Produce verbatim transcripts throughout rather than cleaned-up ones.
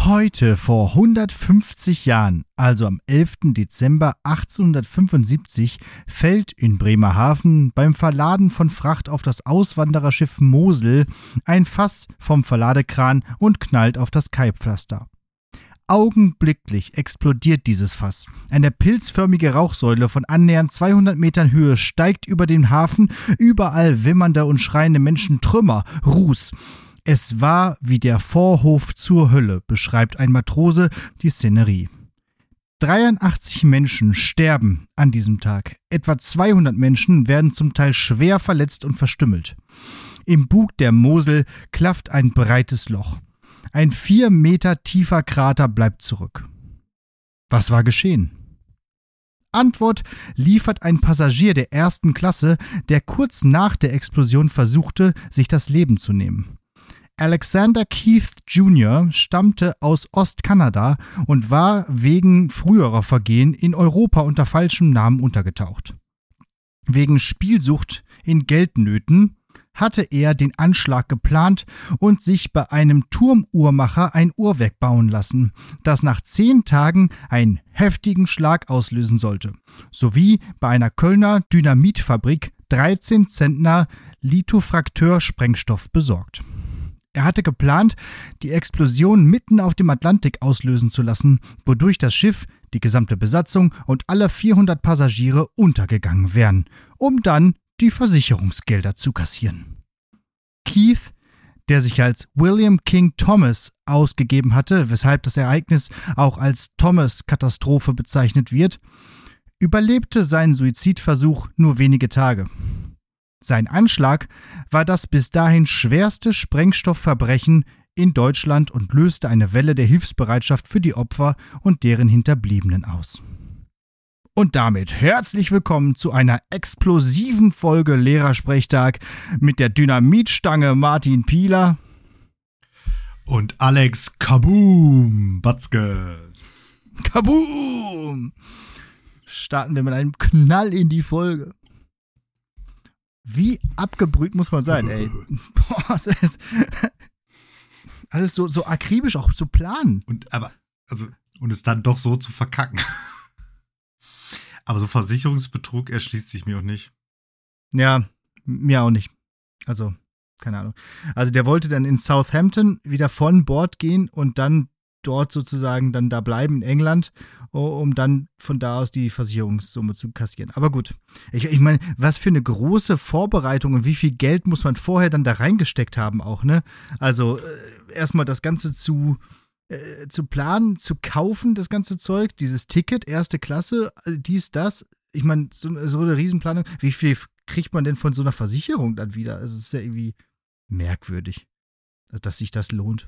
Heute vor hundertfünfzig Jahren, also am elften Dezember achtzehnhundertfünfundsiebzig, fällt in Bremerhaven beim Verladen von Fracht auf das Auswandererschiff Mosel ein Fass vom Verladekran und knallt auf das Kaipflaster. Augenblicklich explodiert dieses Fass. Eine pilzförmige Rauchsäule von annähernd zweihundert Metern Höhe steigt über den Hafen, überall wimmernde und schreiende Menschen, Trümmer, Ruß. Es war wie der Vorhof zur Hölle, beschreibt ein Matrose die Szenerie. dreiundachtzig Menschen sterben an diesem Tag. Etwa zweihundert Menschen werden zum Teil schwer verletzt und verstümmelt. Im Bug der Mosel klafft ein breites Loch. Ein vier Meter tiefer Krater bleibt zurück. Was war geschehen? Antwort liefert ein Passagier der ersten Klasse, der kurz nach der Explosion versuchte, sich das Leben zu nehmen. Alexander Keith Junior stammte aus Ostkanada und war wegen früherer Vergehen in Europa unter falschem Namen untergetaucht. Wegen Spielsucht in Geldnöten hatte er den Anschlag geplant und sich bei einem Turmuhrmacher ein Uhrwerk bauen lassen, das nach zehn Tagen einen heftigen Schlag auslösen sollte, sowie bei einer Kölner Dynamitfabrik dreizehn Zentner Lithofrakteur-Sprengstoff besorgt. Er hatte geplant, die Explosion mitten auf dem Atlantik auslösen zu lassen, wodurch das Schiff, die gesamte Besatzung und alle vierhundert Passagiere untergegangen wären, um dann die Versicherungsgelder zu kassieren. Keith, der sich als William King Thomas ausgegeben hatte, weshalb das Ereignis auch als Thomas-Katastrophe bezeichnet wird, überlebte seinen Suizidversuch nur wenige Tage. Sein Anschlag war das bis dahin schwerste Sprengstoffverbrechen in Deutschland und löste eine Welle der Hilfsbereitschaft für die Opfer und deren Hinterbliebenen aus. Und damit herzlich willkommen zu einer explosiven Folge Lehrersprechtag mit der Dynamitstange Martin Pieler und Alex Kaboom Batzke. Kaboom! Starten wir mit einem Knall in die Folge. Wie abgebrüht muss man sein, ey. Boah, das ist alles so, so akribisch auch zu planen. Und aber, also, und es dann doch so zu verkacken. Aber so Versicherungsbetrug erschließt sich mir auch nicht. Ja, mir auch nicht. Also, keine Ahnung. Also der wollte dann in Southampton wieder von Bord gehen und dann dort sozusagen dann da bleiben in England, um dann von da aus die Versicherungssumme zu kassieren. Aber gut, ich, ich meine, was für eine große Vorbereitung und wie viel Geld muss man vorher dann da reingesteckt haben auch, ne? Also äh, erstmal das Ganze zu, äh, zu planen, zu kaufen, das ganze Zeug, dieses Ticket, erste Klasse, dies, das. Ich meine, so, so eine Riesenplanung. Wie viel kriegt man denn von so einer Versicherung dann wieder? Also es ist ja irgendwie merkwürdig, dass sich das lohnt.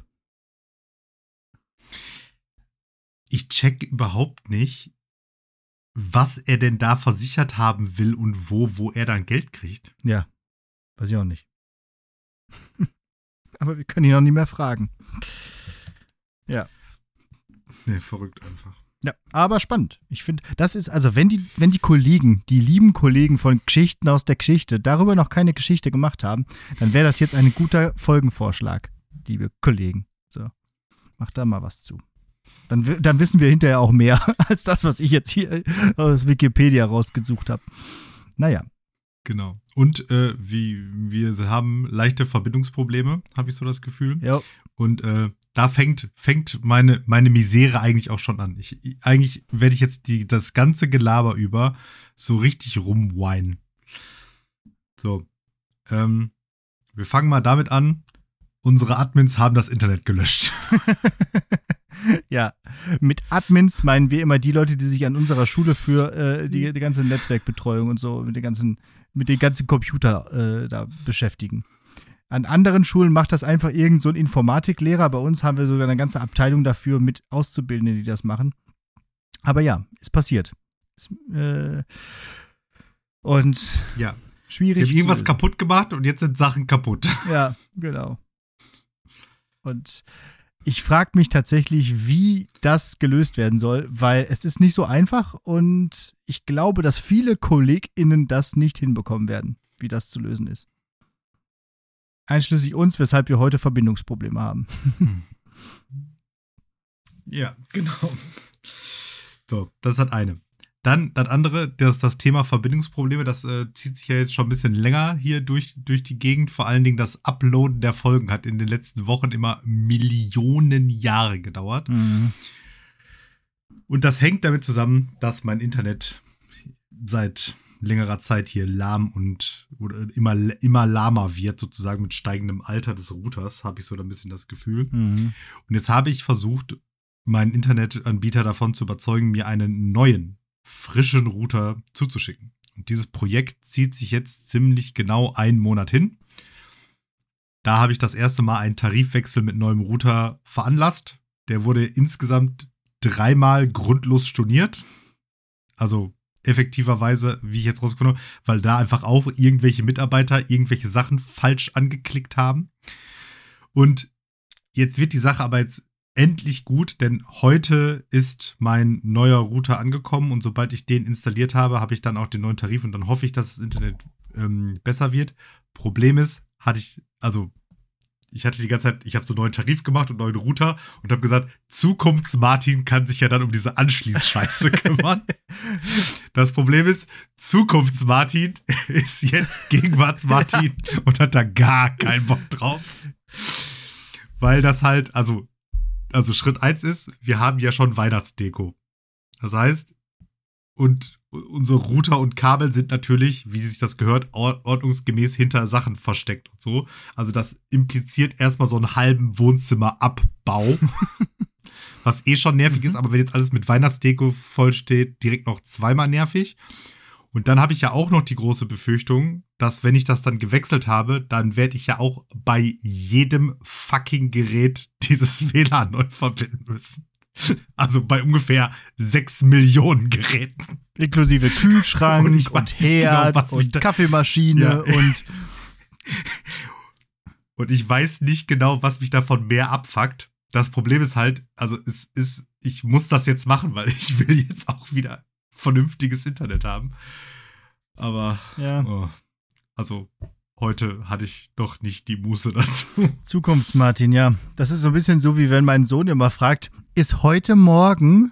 Ich check überhaupt nicht, was er denn da versichert haben will und wo, wo er dann Geld kriegt. Ja, weiß ich auch nicht. Aber wir können ihn auch nicht mehr fragen. Ja. Nee, verrückt einfach. Ja, aber spannend. Ich finde, das ist, also wenn die, wenn die Kollegen, die lieben Kollegen von Geschichten aus der Geschichte, darüber noch keine Geschichte gemacht haben, dann wäre das jetzt ein guter Folgenvorschlag, liebe Kollegen. So, macht da mal was zu. Dann, dann wissen wir hinterher auch mehr als das, was ich jetzt hier aus Wikipedia rausgesucht habe. Naja. Genau. Und äh, wie wir haben leichte Verbindungsprobleme, habe ich so das Gefühl. Ja. Und äh, da fängt, fängt meine, meine Misere eigentlich auch schon an. Ich, eigentlich werde ich jetzt die, das ganze Gelaber über so richtig rumweinen. So. Ähm, wir fangen mal damit an. Unsere Admins haben das Internet gelöscht. Ja, mit Admins meinen wir immer die Leute, die sich an unserer Schule für äh, die, die ganze Netzwerkbetreuung und so mit den ganzen, mit den ganzen Computer äh, da beschäftigen. An anderen Schulen macht das einfach irgend so ein Informatiklehrer. Bei uns haben wir sogar eine ganze Abteilung dafür mit Auszubildenden, die das machen. Aber ja, ist passiert. Ist, äh, und ja. Schwierig. Wir haben irgendwas kaputt gemacht und jetzt sind Sachen kaputt. Ja, genau. Und ich frage mich tatsächlich, wie das gelöst werden soll, weil es ist nicht so einfach und ich glaube, dass viele KollegInnen das nicht hinbekommen werden, wie das zu lösen ist. Einschließlich uns, weshalb wir heute Verbindungsprobleme haben. Ja, genau. So, das hat eine. Dann das andere, das, das Thema Verbindungsprobleme, das äh, zieht sich ja jetzt schon ein bisschen länger hier durch, durch die Gegend. Vor allen Dingen das Uploaden der Folgen hat in den letzten Wochen immer Millionen Jahre gedauert. Mhm. Und das hängt damit zusammen, dass mein Internet seit längerer Zeit hier lahm und oder immer, immer lahmer wird, sozusagen mit steigendem Alter des Routers, habe ich so ein bisschen das Gefühl. Mhm. Und jetzt habe ich versucht, meinen Internetanbieter davon zu überzeugen, mir einen neuen, frischen Router zuzuschicken. Und dieses Projekt zieht sich jetzt ziemlich genau einen Monat hin. Da habe ich das erste Mal einen Tarifwechsel mit neuem Router veranlasst. Der wurde insgesamt dreimal grundlos storniert. Also effektiverweise, wie ich jetzt rausgefunden habe, weil da einfach auch irgendwelche Mitarbeiter irgendwelche Sachen falsch angeklickt haben. Und jetzt wird die Sache aber jetzt endlich gut, denn heute ist mein neuer Router angekommen und sobald ich den installiert habe, habe ich dann auch den neuen Tarif und dann hoffe ich, dass das Internet ähm, besser wird. Problem ist, hatte ich, also ich hatte die ganze Zeit, ich habe so einen neuen Tarif gemacht und einen neuen Router und habe gesagt, Zukunfts-Martin kann sich ja dann um diese Anschließscheiße kümmern. Das Problem ist, Zukunfts-Martin ist jetzt Gegenwarts-Martin und hat da gar keinen Bock drauf. Weil das halt, also Also Schritt eins ist, wir haben ja schon Weihnachtsdeko. Das heißt, und unsere Router und Kabel sind natürlich, wie sich das gehört, ordnungsgemäß hinter Sachen versteckt und so. Also das impliziert erstmal so einen halben Wohnzimmerabbau, was eh schon nervig Mhm. ist, aber wenn jetzt alles mit Weihnachtsdeko voll steht, direkt noch zweimal nervig. Und dann habe ich ja auch noch die große Befürchtung, dass wenn ich das dann gewechselt habe, dann werde ich ja auch bei jedem fucking Gerät dieses W L A N neu verbinden müssen. Also bei ungefähr sechs Millionen Geräten. Inklusive Kühlschrank Und und, ich weiß nicht genau, Herd was mich und da- Kaffeemaschine Ja. und Und ich weiß nicht genau, was mich davon mehr abfuckt. Das Problem ist halt, also es ist, ich muss das jetzt machen, weil ich will jetzt auch wieder vernünftiges Internet haben. Aber ja, oh, also heute hatte ich noch nicht die Muße dazu. Zukunfts-Martin, ja. Das ist so ein bisschen so, wie wenn mein Sohn immer fragt, ist heute morgen?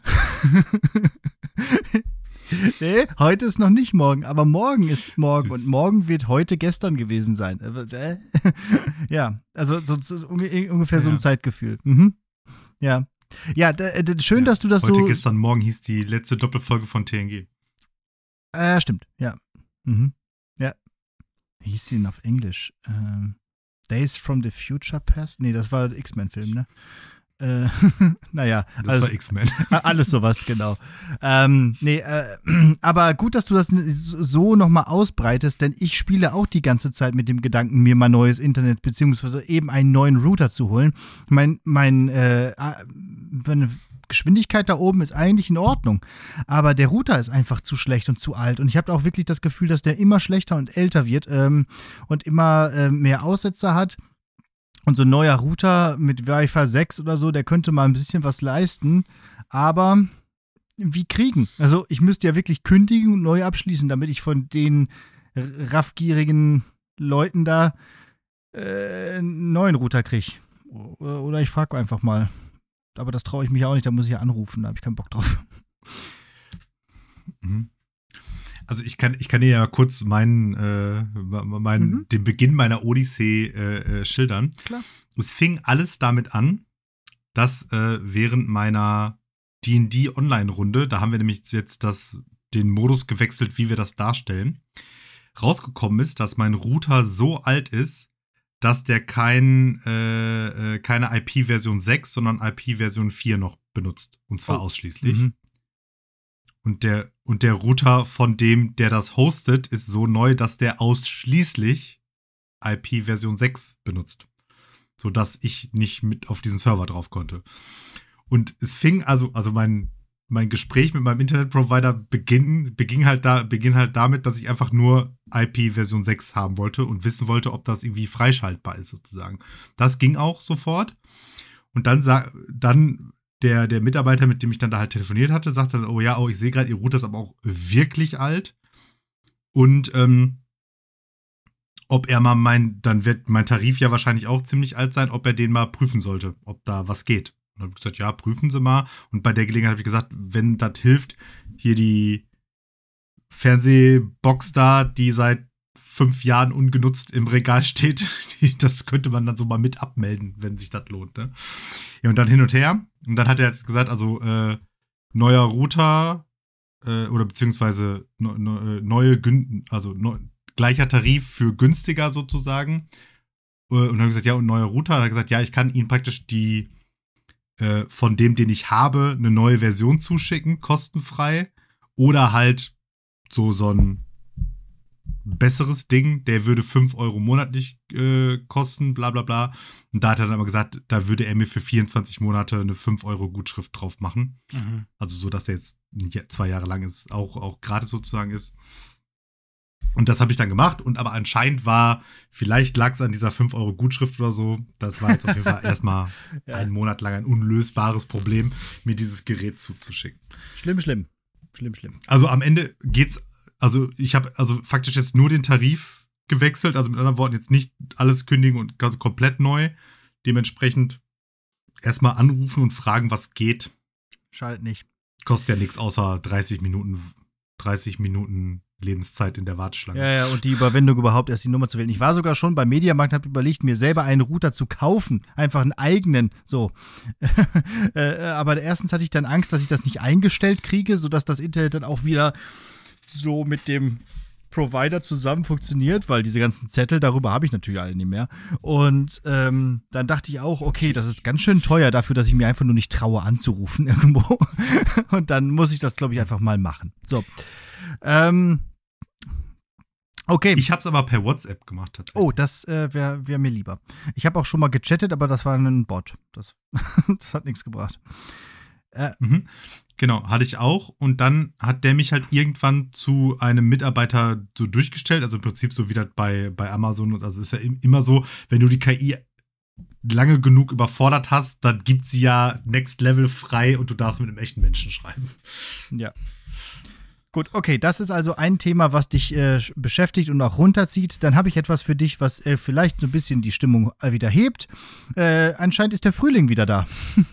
Nee, heute ist noch nicht morgen, aber morgen ist morgen Süß. und morgen wird heute gestern gewesen sein. Äh, Ja, also so, so, unge- ungefähr so ein Ja. Zeitgefühl. Mhm. Ja. Ja, d- d- schön, Ja, dass du das heute, so. gestern, morgen hieß die letzte Doppelfolge von T N G. Äh, stimmt, ja. Mhm. Ja. Wie hieß die denn auf Englisch? Ähm, Days from the Future Past? Nee, das war der X-Men-Film, ne? Äh, naja, Das alles, war X-Men. alles sowas, genau. Ähm, nee, äh, aber gut, dass du das so nochmal ausbreitest, denn ich spiele auch die ganze Zeit mit dem Gedanken, mir mal neues Internet beziehungsweise eben einen neuen Router zu holen. Mein, mein, äh, meine Geschwindigkeit da oben ist eigentlich in Ordnung, aber der Router ist einfach zu schlecht und zu alt und ich habe auch wirklich das Gefühl, dass der immer schlechter und älter wird ähm, und immer äh, mehr Aussetzer hat. Und so ein neuer Router mit Wi-Fi sechs oder so, der könnte mal ein bisschen was leisten. Aber wie kriegen? Also ich müsste ja wirklich kündigen und neu abschließen, damit ich von den raffgierigen Leuten da äh, einen neuen Router kriege. Oder, oder ich frage einfach mal. Aber das traue ich mich auch nicht, da muss ich ja anrufen, da habe ich keinen Bock drauf. Mhm. Also ich kann, ich kann dir ja kurz meinen, äh, meinen Mhm. den Beginn meiner Odyssee äh, äh, schildern. Klar. Es fing alles damit an, dass äh, während meiner D und D Online-Runde, da haben wir nämlich jetzt das, den Modus gewechselt, wie wir das darstellen, rausgekommen ist, dass mein Router so alt ist, dass der kein, äh, äh, keine I P-Version sechs, sondern I P-Version vier noch benutzt. Und zwar Oh. ausschließlich. Mhm. Und der, und der Router von dem, der das hostet, ist so neu, dass der ausschließlich I P-Version sechs benutzt. Sodass ich nicht mit auf diesen Server drauf konnte. Und es fing, also, also mein, mein Gespräch mit meinem Internetprovider beginn, beging, halt da, beging halt damit, dass ich einfach nur I P-Version sechs haben wollte und wissen wollte, ob das irgendwie freischaltbar ist, sozusagen. Das ging auch sofort. Und dann, sa- dann Der, der Mitarbeiter, mit dem ich dann da halt telefoniert hatte, sagte dann, oh ja, oh, ich sehe gerade, ihr Router ist aber auch wirklich alt. Und ähm, ob er mal mein, dann wird mein Tarif ja wahrscheinlich auch ziemlich alt sein, ob er den mal prüfen sollte, ob da was geht. Und habe ich gesagt, ja, prüfen Sie mal. Und bei der Gelegenheit habe ich gesagt, wenn das hilft, hier die Fernsehbox da, die seit fünf Jahren ungenutzt im Regal steht, die, das könnte man dann so mal mit abmelden, wenn sich das lohnt. Ne? Ja, und dann hin und her. Und dann hat er jetzt gesagt, also äh, neuer Router äh, oder beziehungsweise ne, ne, neue, also ne, gleicher Tarif für günstiger sozusagen. Und dann habe ich gesagt, ja, und neuer Router. Und er hat gesagt, ja, ich kann Ihnen praktisch die äh, von dem, den ich habe, eine neue Version zuschicken, kostenfrei. Oder halt so, so ein besseres Ding, der würde fünf Euro monatlich äh, kosten, bla bla bla. Und da hat er dann aber gesagt, da würde er mir für vierundzwanzig Monate eine fünf Euro Gutschrift drauf machen. Mhm. Also so, dass er jetzt zwei Jahre lang ist, auch, auch gratis sozusagen ist. Und das habe ich dann gemacht. Und aber anscheinend war, vielleicht lag es an dieser fünf Euro Gutschrift oder so. Das war jetzt auf jeden Fall erstmal ja. einen Monat lang ein unlösbares Problem, mir dieses Gerät zuzuschicken. Schlimm, schlimm. Schlimm, schlimm. Also am Ende geht's, also ich habe also faktisch jetzt nur den Tarif gewechselt, also mit anderen Worten jetzt nicht alles kündigen und komplett neu. Dementsprechend erstmal anrufen und fragen, was geht. Schalt nicht. Kostet ja nichts außer dreißig Minuten, dreißig Minuten Lebenszeit in der Warteschlange. Ja, ja, und die Überwindung überhaupt erst die Nummer zu wählen. Ich war sogar schon beim Mediamarkt und habe überlegt, mir selber einen Router zu kaufen. Einfach einen eigenen, so. äh, aber erstens hatte ich dann Angst, dass ich das nicht eingestellt kriege, sodass das Internet dann auch wieder so mit dem Provider zusammen funktioniert, weil diese ganzen Zettel, darüber habe ich natürlich alle nicht mehr. Und ähm, dann dachte ich auch, okay, das ist ganz schön teuer dafür, dass ich mir einfach nur nicht traue anzurufen irgendwo. Und dann muss ich das, glaube ich, einfach mal machen. So. Ähm, okay. Ich habe es aber per WhatsApp gemacht. Tatsächlich. Oh, das äh, wäre wär mir lieber. Ich habe auch schon mal gechattet, aber das war ein Bot. Das, das hat nichts gebracht. Äh, mhm. Genau, hatte ich auch. Und dann hat der mich halt irgendwann zu einem Mitarbeiter so durchgestellt. Also im Prinzip so wie das bei, bei Amazon. Also ist ja immer so, wenn du die K I lange genug überfordert hast, dann gibt sie ja Next Level frei und du darfst mit einem echten Menschen schreiben. Ja. Gut, okay, das ist also ein Thema, was dich äh, beschäftigt und auch runterzieht. Dann habe ich etwas für dich, was äh, vielleicht so ein bisschen die Stimmung äh, wieder hebt. Äh, anscheinend ist der Frühling wieder da.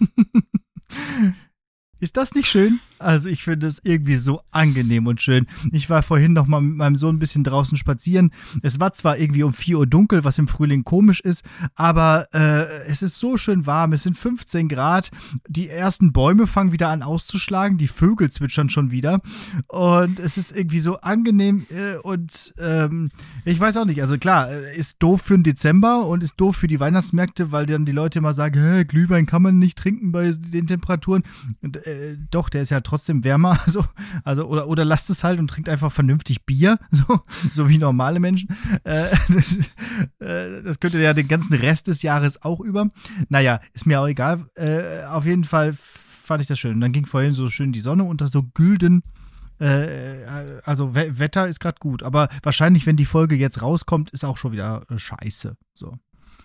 Ist das nicht schön? Also ich finde es irgendwie so angenehm und schön. Ich war vorhin noch mal mit meinem Sohn ein bisschen draußen spazieren. Es war zwar irgendwie um vier Uhr dunkel, was im Frühling komisch ist, aber äh, es ist so schön warm. Es sind fünfzehn Grad. Die ersten Bäume fangen wieder an auszuschlagen. Die Vögel zwitschern schon wieder. Und es ist irgendwie so angenehm äh, und ähm, ich weiß auch nicht. Also klar, ist doof für den Dezember und ist doof für die Weihnachtsmärkte, weil dann die Leute immer sagen, hey, Glühwein kann man nicht trinken bei den Temperaturen. Und, äh, doch, der ist ja trotzdem wärmer, also, also oder, oder lasst es halt und trinkt einfach vernünftig Bier, so, so wie normale Menschen. Äh, das könnte ja den ganzen Rest des Jahres auch über. Naja, ist mir auch egal. Äh, auf jeden Fall fand ich das schön. Und dann ging vorhin so schön die Sonne unter so Gülden. Äh, also We- Wetter ist gerade gut, aber wahrscheinlich, wenn die Folge jetzt rauskommt, ist auch schon wieder äh, scheiße. So.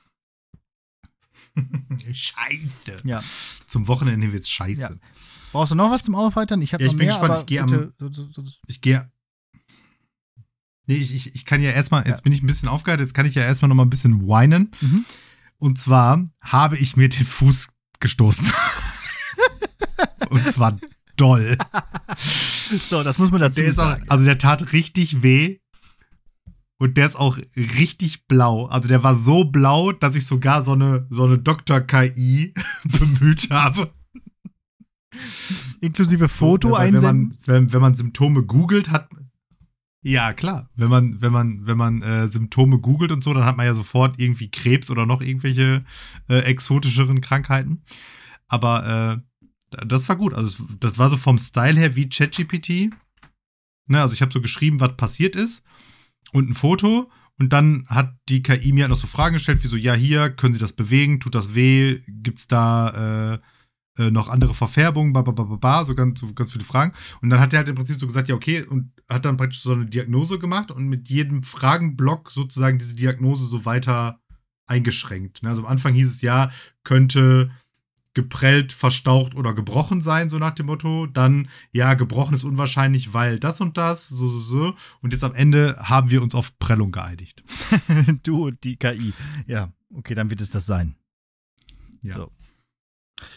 Scheiße. Ja. Zum Wochenende wird's scheiße. Ja. Brauchst du noch was zum Aufarbeiten? Ich habe ja, ich noch bin mehr, gespannt. aber Ich gehe bitte, am. so, so, so. Ich gehe. Nee, ich, ich, ich kann ja erstmal, jetzt ja. bin ich ein bisschen aufgehört, jetzt kann ich ja erstmal noch mal ein bisschen whinen. Mhm. Und zwar habe ich mir den Fuß gestoßen. Und zwar doll. So, das muss man dazu der sagen. Auch, also der tat richtig weh. Und der ist auch richtig blau. Also der war so blau, dass ich sogar so eine, so eine Doktor-K I bemüht habe. Inklusive Foto so, einsenden? Wenn man, wenn, wenn man Symptome googelt, hat. Ja, klar. Wenn man, wenn man, wenn man äh, Symptome googelt und so, dann hat man ja sofort irgendwie Krebs oder noch irgendwelche äh, exotischeren Krankheiten. Aber äh, das war gut. Also das war so vom Style her wie ChatGPT. Ne, also ich habe so geschrieben, was passiert ist. Und ein Foto und dann hat die K I mir halt noch so Fragen gestellt, wie so, ja, hier, können Sie das bewegen, tut das weh, gibt's da äh, äh, noch andere Verfärbungen, ba, ba, ba, ba, ba, so ganz, so ganz viele Fragen. Und dann hat er halt im Prinzip so gesagt, ja, okay, und hat dann praktisch so eine Diagnose gemacht und mit jedem Fragenblock sozusagen diese Diagnose so weiter eingeschränkt. Also am Anfang hieß es, ja, könnte geprellt, verstaucht oder gebrochen sein, so nach dem Motto. Dann, ja, gebrochen ist unwahrscheinlich, weil das und das, so, so, so. Und jetzt am Ende haben wir uns auf Prellung geeinigt. Du und die K I. Ja, okay, dann wird es das sein. Ja. So.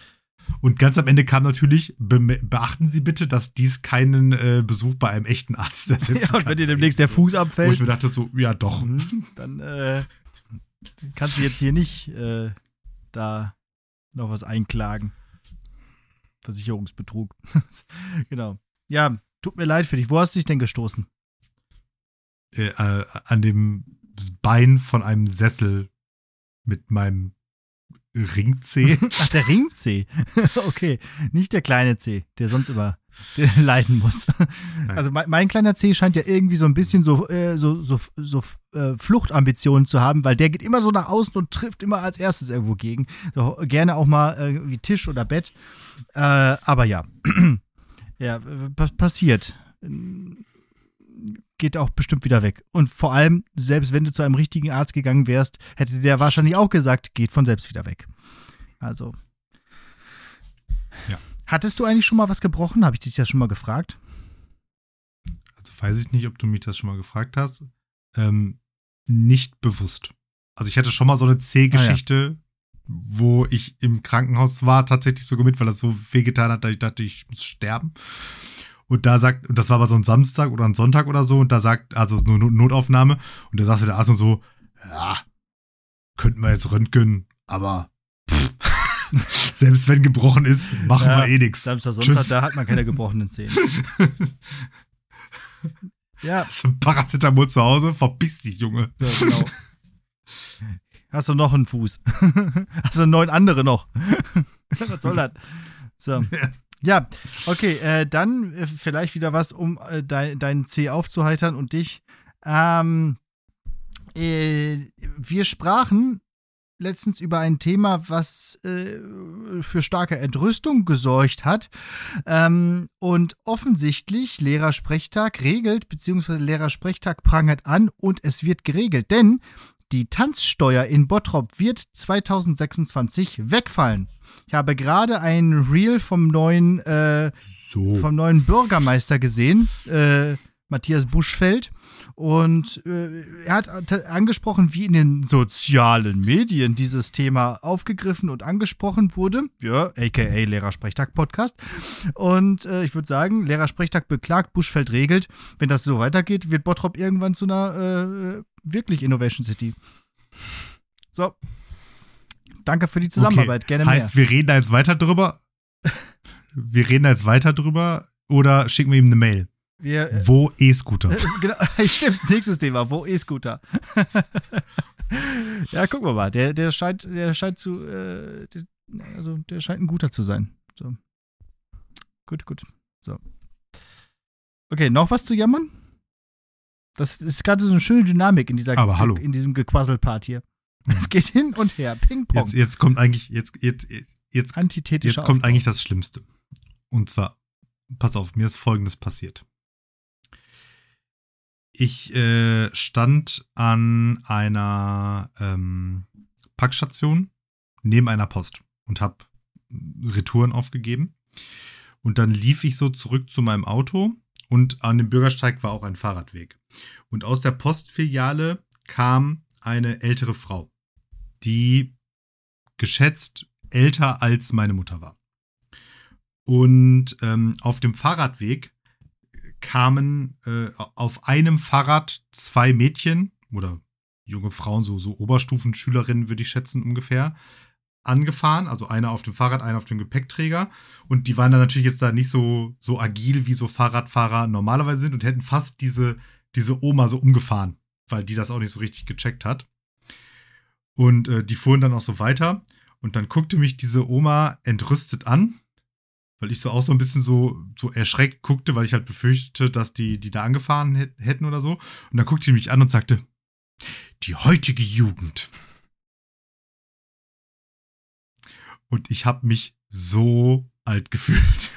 Und ganz am Ende kam natürlich, be beachten Sie bitte, dass dies keinen äh, Besuch bei einem echten Arzt ersetzen Ja, und wenn dir demnächst der Fuß abfällt. Wo ich mir dachte so, ja doch. Dann äh, kannst du jetzt hier nicht äh, da noch was einklagen. Versicherungsbetrug. Genau. Ja, tut mir leid für dich. Wo hast du dich denn gestoßen? Äh, äh, an dem Bein von einem Sessel mit meinem Ringzeh. Ach, der Ringzeh. Okay, nicht der kleine Zeh, der sonst immer der leiden muss. Nein. Also mein, mein kleiner Zeh scheint ja irgendwie so ein bisschen so, äh, so, so, so äh, Fluchtambitionen zu haben, weil der geht immer so nach außen und trifft immer als erstes irgendwo gegen. So, gerne auch mal äh, wie Tisch oder Bett. Äh, aber ja, ja, was passiert. Geht auch bestimmt wieder weg. Und vor allem, selbst wenn du zu einem richtigen Arzt gegangen wärst, hätte der wahrscheinlich auch gesagt, geht von selbst wieder weg. Also. Ja. Hattest du eigentlich schon mal was gebrochen? Habe ich dich das schon mal gefragt? Also weiß ich nicht, ob du mich das schon mal gefragt hast. Ähm, nicht bewusst. Also ich hatte schon mal so eine C-Geschichte, ah, ja. wo ich im Krankenhaus war, tatsächlich sogar mit, weil das so wehgetan hat, dass ich dachte, ich muss sterben. Und da sagt, und das war aber so ein Samstag oder ein Sonntag oder so, und da sagt, also nur Notaufnahme, und da sagte der Arzt nur so, ja, könnten wir jetzt röntgen, aber pff, selbst wenn gebrochen ist, machen ja, wir eh nichts. Samstag, Sonntag, Tschüss. Da hat man keine gebrochenen Zähne. Ja. Hast du ein Paracetamol zu Hause? Verpiss dich, Junge. Ja, genau. Hast du noch einen Fuß? Hast du neun andere noch? Was soll das? So. Ja. Ja, okay, äh, dann äh, vielleicht wieder was, um äh, dein, deinen Zeh aufzuheitern und dich. Ähm, äh, wir sprachen letztens über ein Thema, was äh, für starke Entrüstung gesorgt hat. Ähm, und offensichtlich Lehrersprechtag regelt, beziehungsweise Lehrersprechtag prangert an und es wird geregelt. Denn die Tanzsteuer in Bottrop wird zwanzig sechsundzwanzig wegfallen. Ich habe gerade ein Reel vom neuen, äh, so. vom neuen Bürgermeister gesehen, äh, Matthias Buschfeld. Und äh, er hat angesprochen, wie in den sozialen Medien dieses Thema aufgegriffen und angesprochen wurde. Ja, aka Lehrersprechtag-Podcast. Und äh, ich würde sagen, Lehrersprechtag beklagt, Buschfeld regelt. Wenn das so weitergeht, wird Bottrop irgendwann zu einer äh, wirklich Innovation City. So. Danke für die Zusammenarbeit. Okay. Gerne mehr. Heißt, wir reden da jetzt weiter drüber? Wir reden da jetzt weiter drüber oder schicken wir ihm eine Mail? Wir, äh, Wo E-Scooter? Äh, genau, stimmt, nächstes Thema. Wo E-Scooter? Ja, gucken wir mal. Der, der scheint, der scheint zu, äh, der, also der scheint ein guter zu sein. So. Gut, gut. So. Okay, noch was zu jammern? Das ist gerade so eine schöne Dynamik in dieser, Aber hallo. in diesem Gequasselpart hier. Es geht hin und her, Ping-Pong. Jetzt, jetzt kommt eigentlich, jetzt, jetzt, jetzt, Antithetischer jetzt kommt Aufbau. eigentlich das Schlimmste. Und zwar, pass auf, mir ist Folgendes passiert. Ich äh, stand an einer ähm, Packstation neben einer Post und habe Retouren aufgegeben. Und dann lief ich so zurück zu meinem Auto und an dem Bürgersteig war auch ein Fahrradweg. Und aus der Postfiliale kam eine ältere Frau, die geschätzt älter als meine Mutter war. Und ähm, auf dem Fahrradweg kamen äh, auf einem Fahrrad zwei Mädchen oder junge Frauen, so, so Oberstufenschülerinnen würde ich schätzen ungefähr, angefahren. Also eine auf dem Fahrrad, eine auf dem Gepäckträger. Und die waren dann natürlich jetzt da nicht so, so agil, wie so Fahrradfahrer normalerweise sind und hätten fast diese, diese Oma so umgefahren, weil die das auch nicht so richtig gecheckt hat. Und äh, die fuhren dann auch so weiter. Und dann guckte mich diese Oma entrüstet an, weil ich so auch so ein bisschen so, so erschreckt guckte, weil ich halt befürchtete, dass die, die da angefahren hätten oder so. Und dann guckte die mich an und sagte, die heutige Jugend. Und ich habe mich so alt gefühlt.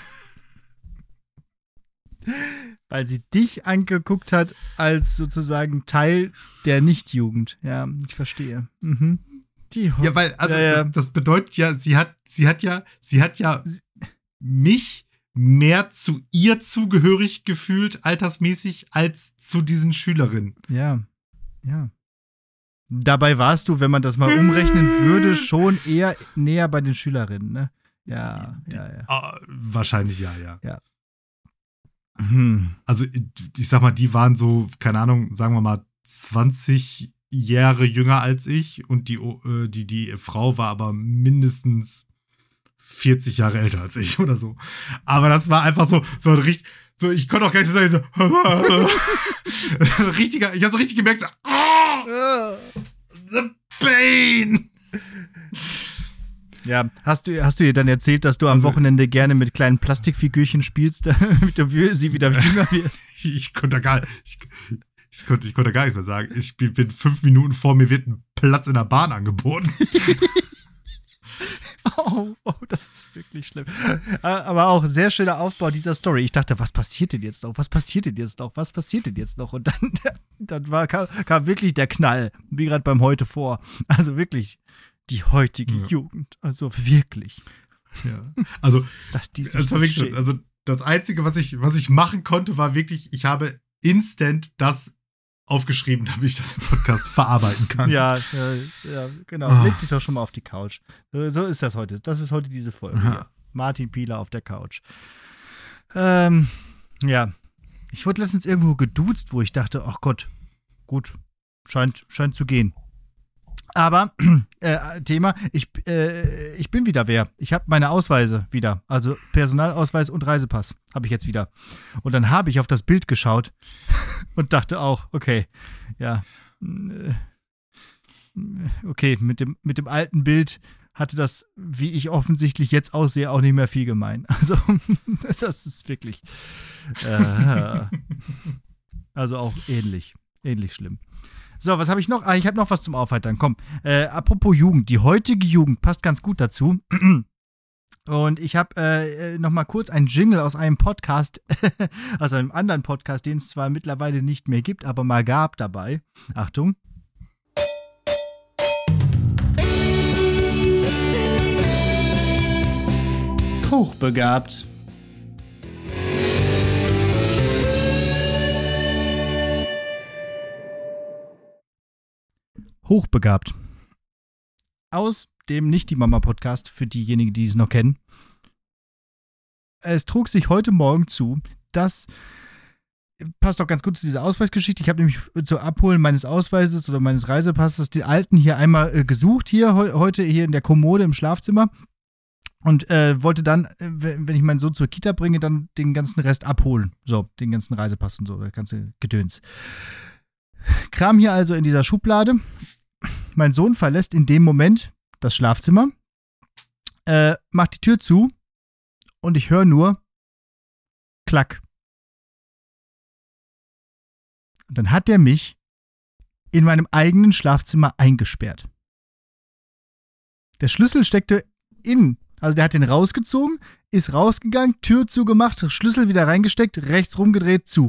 Weil sie dich angeguckt hat als sozusagen Teil der Nichtjugend. Ja, ich verstehe. Mhm. Die ja, weil, also ja, ja. Das, das bedeutet ja, sie hat, sie hat ja, sie hat ja mich mehr zu ihr zugehörig gefühlt, altersmäßig, als zu diesen Schülerinnen. Ja, ja. Dabei warst du, wenn man das mal umrechnen würde, schon eher näher bei den Schülerinnen, ne? Ja, ja, ja. Ah, wahrscheinlich ja, ja. Ja. Hm. Also, ich sag mal, die waren so, keine Ahnung, sagen wir mal, zwanzig Jahre jünger als ich und die, äh, die, die Frau war aber mindestens vierzig Jahre älter als ich oder so. Aber das war einfach so, so ein richtig, so, ich konnte auch gar nicht so sagen, so, richtiger, ich hab so richtig gemerkt, so, oh, the pain. Ja, hast du, hast du ihr dann erzählt, dass du am Also, Wochenende gerne mit kleinen Plastikfigürchen spielst, damit du sie wieder jünger wirst? Ich konnte da gar, ich, ich konnte, ich konnte gar nichts mehr sagen. Ich bin fünf Minuten vor mir, wird ein Platz in der Bahn angeboten. Oh, oh, das ist wirklich schlimm. Aber auch sehr schöner Aufbau dieser Story. Ich dachte, was passiert denn jetzt noch? Was passiert denn jetzt noch? Was passiert denn jetzt noch? Und dann, dann war, kam, kam wirklich der Knall, wie gerade beim Heute vor. Also wirklich die heutige ja. Jugend. Also wirklich. Ja. Also, das, das war wirklich so, also das Einzige, was ich, was ich machen konnte, war wirklich, ich habe instant das aufgeschrieben, damit ich das im Podcast verarbeiten kann. Ja, ja, ja genau. Oh. Leg dich doch schon mal auf die Couch. So ist das heute. Das ist heute diese Folge. Ja. Martin Pieler auf der Couch. Ähm, ja. Ich wurde letztens irgendwo geduzt, wo ich dachte, ach Gott, gut, scheint, scheint zu gehen. Aber, äh, Thema, ich, äh, ich bin wieder wer. Ich habe meine Ausweise wieder. Also Personalausweis und Reisepass habe ich jetzt wieder. Und dann habe ich auf das Bild geschaut und dachte auch, okay, ja, äh, okay, mit dem, mit dem alten Bild hatte das, wie ich offensichtlich jetzt aussehe, auch nicht mehr viel gemein. Also, das ist wirklich, äh, also auch ähnlich, ähnlich schlimm. So, was habe ich noch? Ah, ich habe noch was zum Aufheitern. Komm, äh, apropos Jugend. Die heutige Jugend passt ganz gut dazu. Und ich habe äh, noch mal kurz einen Jingle aus einem Podcast, aus einem anderen Podcast, den es zwar mittlerweile nicht mehr gibt, aber mal gab dabei. Achtung. Hochbegabt. Hochbegabt. Aus dem Nicht-die-Mama-Podcast, für diejenigen, die es noch kennen. Es trug sich heute Morgen zu, dass, passt auch ganz gut zu dieser Ausweisgeschichte, ich habe nämlich zur Abholen meines Ausweises oder meines Reisepasses den alten hier einmal äh, gesucht, hier he- heute hier in der Kommode im Schlafzimmer und äh, wollte dann, äh, wenn ich meinen Sohn zur Kita bringe, dann den ganzen Rest abholen. So, den ganzen Reisepass und so, das ganze Gedöns. Kram hier also in dieser Schublade. Mein Sohn verlässt in dem Moment das Schlafzimmer, äh, macht die Tür zu und ich höre nur Klack. Und dann hat er mich in meinem eigenen Schlafzimmer eingesperrt. Der Schlüssel steckte innen. Also der hat den rausgezogen, ist rausgegangen, Tür zugemacht, Schlüssel wieder reingesteckt, rechts rumgedreht, zu.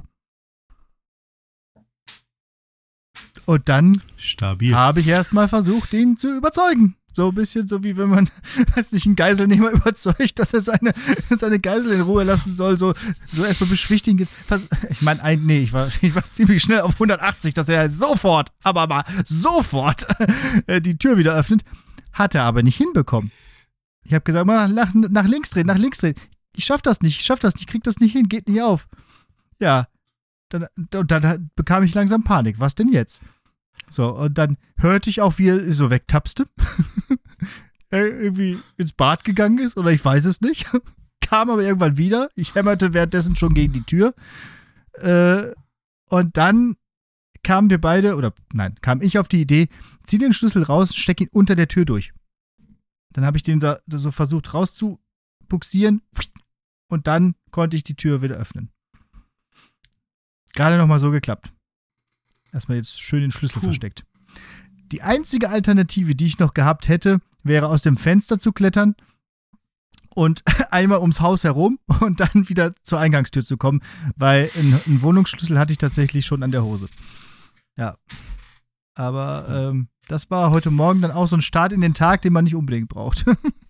Und dann Stabil. habe ich erstmal versucht, ihn zu überzeugen. So ein bisschen so, wie wenn man, weiß nicht, einen Geiselnehmer überzeugt, dass er seine, seine Geisel in Ruhe lassen soll. So, so erstmal beschwichtigen. Ich meine, nee, ich war, ich war ziemlich schnell auf hundertachtzig, dass er sofort, aber mal sofort die Tür wieder öffnet. Hat er aber nicht hinbekommen. Ich habe gesagt, mal nach, nach links drehen, nach links drehen. Ich schaff das nicht, ich schaff das nicht, krieg das nicht hin, geht nicht auf. Ja, dann, und dann bekam ich langsam Panik. Was denn jetzt? So, und dann hörte ich auch, wie er so wegtapste. Er irgendwie ins Bad gegangen ist, oder ich weiß es nicht. Kam aber irgendwann wieder. Ich hämmerte währenddessen schon gegen die Tür. Äh, und dann kamen wir beide, oder nein, kam ich auf die Idee, zieh den Schlüssel raus, steck ihn unter der Tür durch. Dann habe ich den da so versucht rauszubuxieren und dann konnte ich die Tür wieder öffnen. Gerade noch mal so geklappt. Erstmal jetzt schön den Schlüssel Puh. versteckt. Die einzige Alternative, die ich noch gehabt hätte, wäre aus dem Fenster zu klettern und einmal ums Haus herum und dann wieder zur Eingangstür zu kommen, weil einen, einen Wohnungsschlüssel hatte ich tatsächlich schon an der Hose. Ja. Aber ähm, das war heute Morgen dann auch so ein Start in den Tag, den man nicht unbedingt braucht.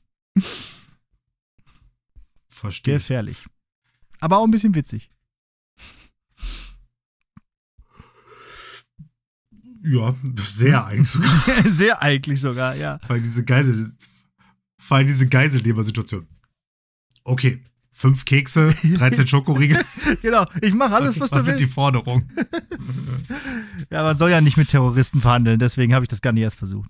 Verstehe. Gefährlich. Aber auch ein bisschen witzig. Ja, sehr eigentlich sogar. Sehr eigentlich sogar, ja. Weil diese Geisel, vor allem diese Geiselnehmer-Situation. Okay, fünf Kekse, dreizehn Schokoriegel. Genau, ich mache alles, was, was, was du was sind willst. die Forderungen? Ja, man soll ja nicht mit Terroristen verhandeln, deswegen habe ich das gar nicht erst versucht.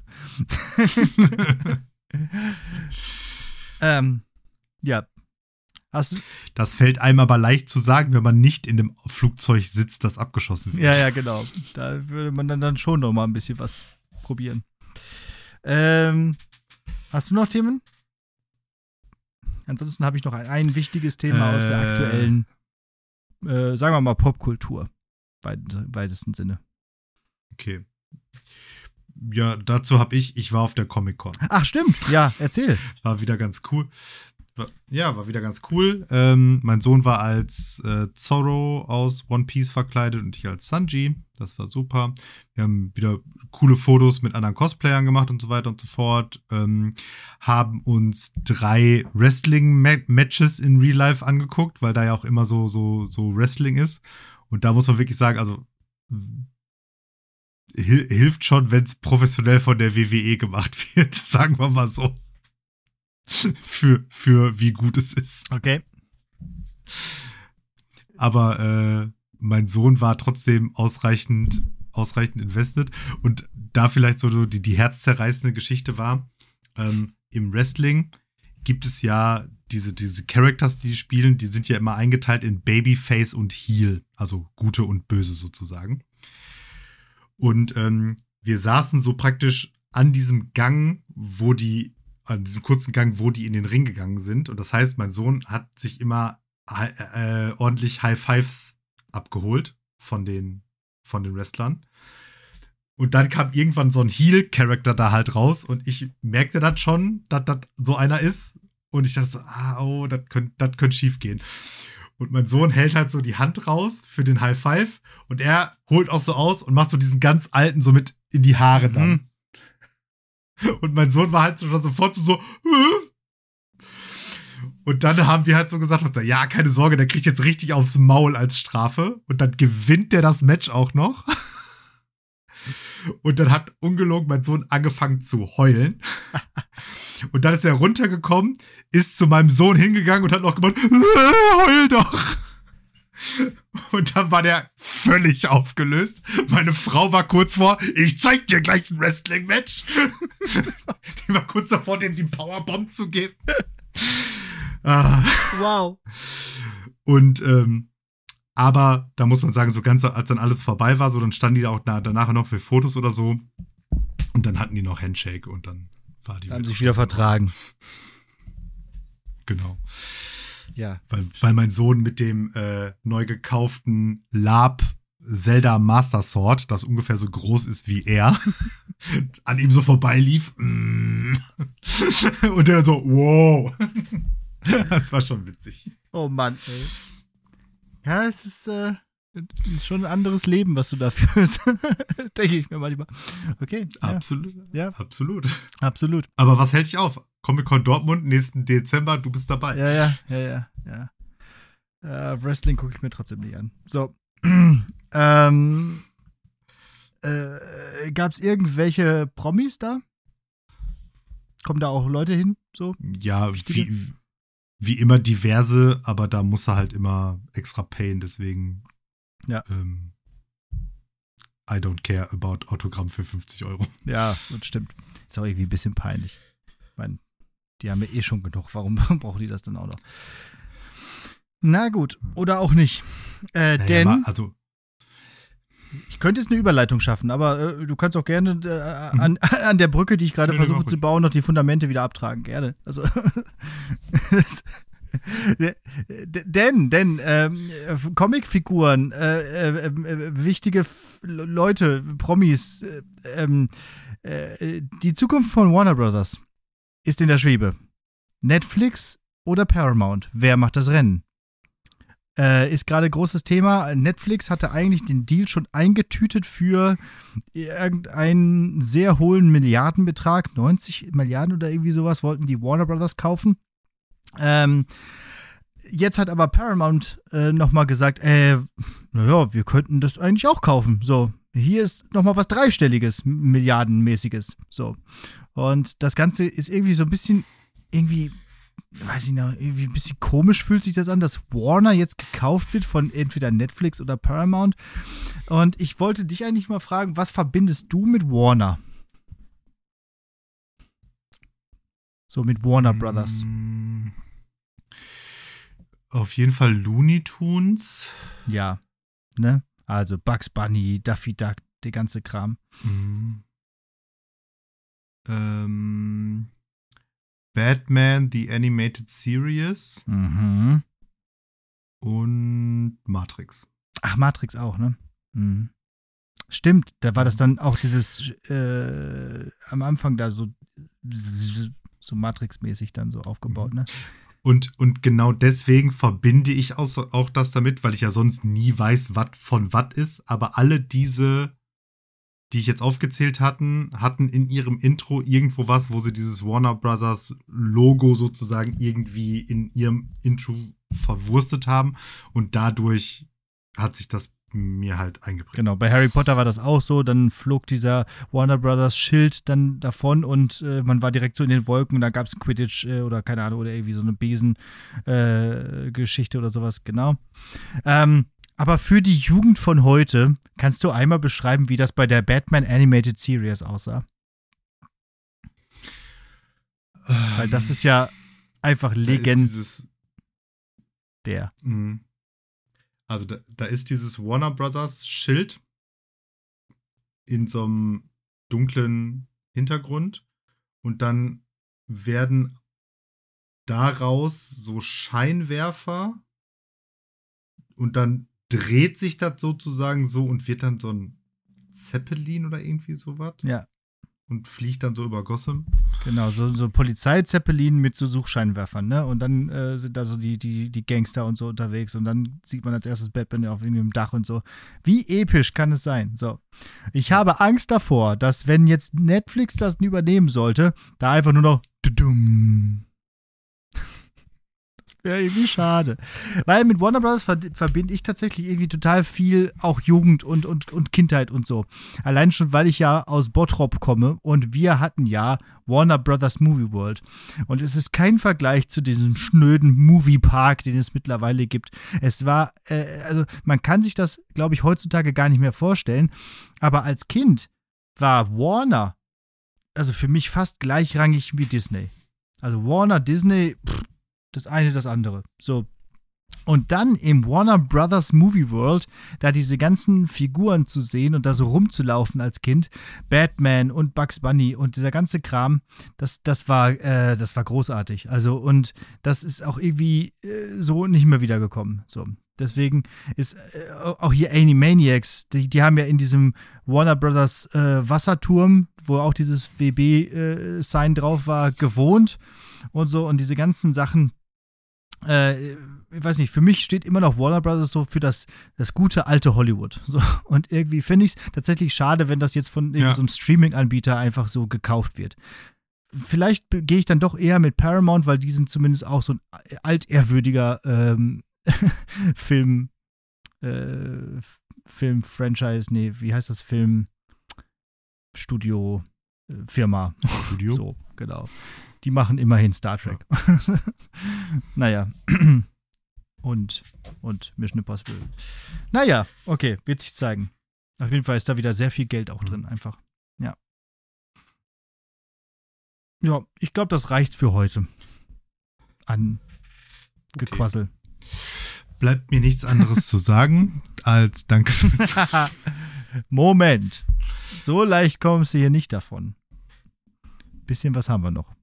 ähm, ja. Hast du? Das fällt einem aber leicht zu sagen, wenn man nicht in dem Flugzeug sitzt, das abgeschossen wird. Ja, ja, genau. Da würde man dann, dann schon noch mal ein bisschen was probieren. Ähm, hast du noch Themen? Ansonsten habe ich noch ein, ein wichtiges Thema äh, aus der aktuellen, äh, sagen wir mal, Popkultur. Im weitesten Sinne. Okay. Ja, dazu habe ich, ich war auf der Comic-Con. Ach, stimmt. Ja, erzähl. War wieder ganz cool. War, ja, war wieder ganz cool. Ähm, mein Sohn war als äh, Zorro aus One Piece verkleidet und ich als Sanji. Das war super. Wir haben wieder coole Fotos mit anderen Cosplayern gemacht und so weiter und so fort. Ähm, haben uns drei Wrestling-Matches in Real Life angeguckt, weil da ja auch immer so, so, so Wrestling ist. Und da muss man wirklich sagen, also hil- hilft schon, wenn es professionell von der W W E gemacht wird, sagen wir mal so. für, für wie gut es ist. Okay. Aber äh, mein Sohn war trotzdem ausreichend, ausreichend invested. Und da vielleicht so die, die herzzerreißende Geschichte war, ähm, im Wrestling gibt es ja diese, diese Characters, die spielen, die sind ja immer eingeteilt in Babyface und Heel, also Gute und Böse sozusagen. Und ähm, wir saßen so praktisch an diesem Gang, wo die, an diesem kurzen Gang, wo die in den Ring gegangen sind. Und das heißt, mein Sohn hat sich immer äh, ordentlich High Fives abgeholt von den, von den Wrestlern. Und dann kam irgendwann so ein Heel-Charakter da halt raus und ich merkte dann schon, dass das so einer ist. Und ich dachte so, ah, oh, das könnte das könnt schief gehen. Und mein Sohn hält halt so die Hand raus für den High Five und er holt auch so aus und macht so diesen ganz alten so mit in die Haare dann. Mhm. Und mein Sohn war halt so, sofort so, äh? Und dann haben wir halt so gesagt, ja, keine Sorge, der kriegt jetzt richtig aufs Maul als Strafe. Und dann gewinnt der das Match auch noch. Und dann hat ungelogen mein Sohn angefangen zu heulen. Und dann ist er runtergekommen, ist zu meinem Sohn hingegangen und hat noch gemacht, heul doch. Und dann war der völlig aufgelöst. Meine Frau war kurz vor, ich zeig dir gleich ein Wrestling-Match. Die war kurz davor, dem die Powerbomb zu geben. Ah. Wow. Und, ähm, aber da muss man sagen, so ganz, als dann alles vorbei war, so dann standen die da auch danach noch für Fotos oder so. Und dann hatten die noch Handshake und dann war die. Haben sich wieder vertragen. Genau. Ja. Weil, weil mein Sohn mit dem äh, neu gekauften Lab Zelda Master Sword, das ungefähr so groß ist wie er, an ihm so vorbeilief. Und der so, wow. Das war schon witzig. Oh Mann, ey. Ja, es ist äh, schon ein anderes Leben, was du da führst. Denke ich mir manchmal. Okay. Absolut. Ja. Absolut. Absolut. Aber was hält dich auf? Comic-Con Dortmund, nächsten Dezember, du bist dabei. Ja, ja, ja, ja, ja. Äh, Wrestling gucke ich mir trotzdem nicht an. So. ähm, äh, gab es irgendwelche Promis da? Kommen da auch Leute hin? So? Ja, wie, wie immer diverse, aber da muss er halt immer extra payen, deswegen ja. ähm, I don't care about Autogramm für fünfzig Euro. Ja, das stimmt. Ist auch irgendwie ein bisschen peinlich. Ich meine, die haben ja eh schon genug. Warum brauchen die das dann auch noch? Na gut, oder auch nicht. Äh, naja, denn, mal, also ich könnte jetzt eine Überleitung schaffen, aber äh, du kannst auch gerne äh, an, an der Brücke, die ich gerade versuche zu bauen, noch die Fundamente wieder abtragen. Gerne. Also denn, denn ähm, Comicfiguren, äh, äh, äh, wichtige F- Leute, Promis, äh, äh, die Zukunft von Warner Brothers ist in der Schwebe. Netflix oder Paramount? Wer macht das Rennen? Äh, ist gerade großes Thema. Netflix hatte eigentlich den Deal schon eingetütet für irgendeinen sehr hohen Milliardenbetrag. neunzig Milliarden oder irgendwie sowas wollten die Warner Brothers kaufen. Ähm, jetzt hat aber Paramount äh, nochmal gesagt, äh, naja, wir könnten das eigentlich auch kaufen. So, hier ist nochmal was Dreistelliges, Milliardenmäßiges. So. Und das Ganze ist irgendwie so ein bisschen irgendwie weiß ich noch, irgendwie ein bisschen komisch fühlt sich das an, dass Warner jetzt gekauft wird von entweder Netflix oder Paramount. Und ich wollte dich eigentlich mal fragen, was verbindest du mit Warner? So mit Warner Brothers. Mm, auf jeden Fall Looney Tunes. Ja, ne? Also Bugs Bunny, Daffy Duck, der ganze Kram. Mm. Ähm, Batman, The Animated Series Mhm. und Matrix. Ach, Matrix auch, ne? Mhm. Stimmt, da war das dann auch dieses äh, am Anfang da so so Matrix-mäßig dann so aufgebaut, ne? Und, und genau deswegen verbinde ich auch, auch das damit, weil ich ja sonst nie weiß, was von was ist. Aber alle diese, die ich jetzt aufgezählt hatten, hatten in ihrem Intro irgendwo was, wo sie dieses Warner Brothers Logo sozusagen irgendwie in ihrem Intro verwurstet haben. Und dadurch hat sich das mir halt eingeprägt. Genau, bei Harry Potter war das auch so, dann flog dieser Warner Brothers Schild dann davon und äh, man war direkt so in den Wolken und da gab es Quidditch äh, oder keine Ahnung, oder irgendwie so eine Besen-Geschichte äh, oder sowas, genau. Ähm, aber für die Jugend von heute, kannst du einmal beschreiben, wie das bei der Batman Animated Series aussah? Ähm, Weil das ist ja einfach legendär. Mh. Also da, da ist dieses Warner Brothers Schild in so einem dunklen Hintergrund und dann werden daraus so Scheinwerfer und dann dreht sich das sozusagen so und wird dann so ein Zeppelin oder irgendwie sowas. Ja. Und fliegt dann so über Gotham. Genau, so, so Polizeizeppelin mit so Suchscheinwerfern, ne? Und dann äh, sind da so die, die, die Gangster und so unterwegs und dann sieht man als erstes Batman auf irgendeinem Dach und so. Wie episch kann es sein? So. Ich habe Angst davor, dass wenn jetzt Netflix das übernehmen sollte, da einfach nur noch dumm. Das wäre irgendwie schade. Weil mit Warner Brothers verbinde ich tatsächlich irgendwie total viel auch Jugend und, und, und Kindheit und so. Allein schon, weil ich ja aus Bottrop komme und wir hatten ja Warner Brothers Movie World. Und es ist kein Vergleich zu diesem schnöden Moviepark, den es mittlerweile gibt. Es war, äh, also man kann sich das, glaube ich, heutzutage gar nicht mehr vorstellen. Aber als Kind war Warner, also für mich fast gleichrangig wie Disney. Also Warner, Disney, pff, das eine, das andere. So. Und dann im Warner Brothers Movie World, da diese ganzen Figuren zu sehen und da so rumzulaufen als Kind, Batman und Bugs Bunny und dieser ganze Kram, das, das war, äh, das war großartig. Also, und das ist auch irgendwie äh, so nicht mehr wiedergekommen. So. Deswegen ist äh, auch hier Animaniacs, die, die haben ja in diesem Warner Brothers äh, Wasserturm, wo auch dieses W B-Sign äh, drauf war, gewohnt und so. Und diese ganzen Sachen, äh, ich weiß nicht, für mich steht immer noch Warner Brothers so für das, das gute alte Hollywood. So. Und irgendwie finde ich es tatsächlich schade, wenn das jetzt von ja. so einem Streaming-Anbieter einfach so gekauft wird. Vielleicht gehe ich dann doch eher mit Paramount, weil die sind zumindest auch so ein altehrwürdiger ähm, Film, äh, Film-Franchise, nee, wie heißt das? Film-Studio, äh, Firma. Studio? So, genau. Die machen immerhin Star Trek. Ja. Naja. Und, und Mission Impossible. Naja, okay, wird sich zeigen. Auf jeden Fall ist da wieder sehr viel Geld auch drin, einfach. Ja. Ja, ich glaube, das reicht für heute. An Gequassel. Okay. Bleibt mir nichts anderes zu sagen, als danke fürs Moment. So leicht kommst du hier nicht davon. Bisschen was haben wir noch.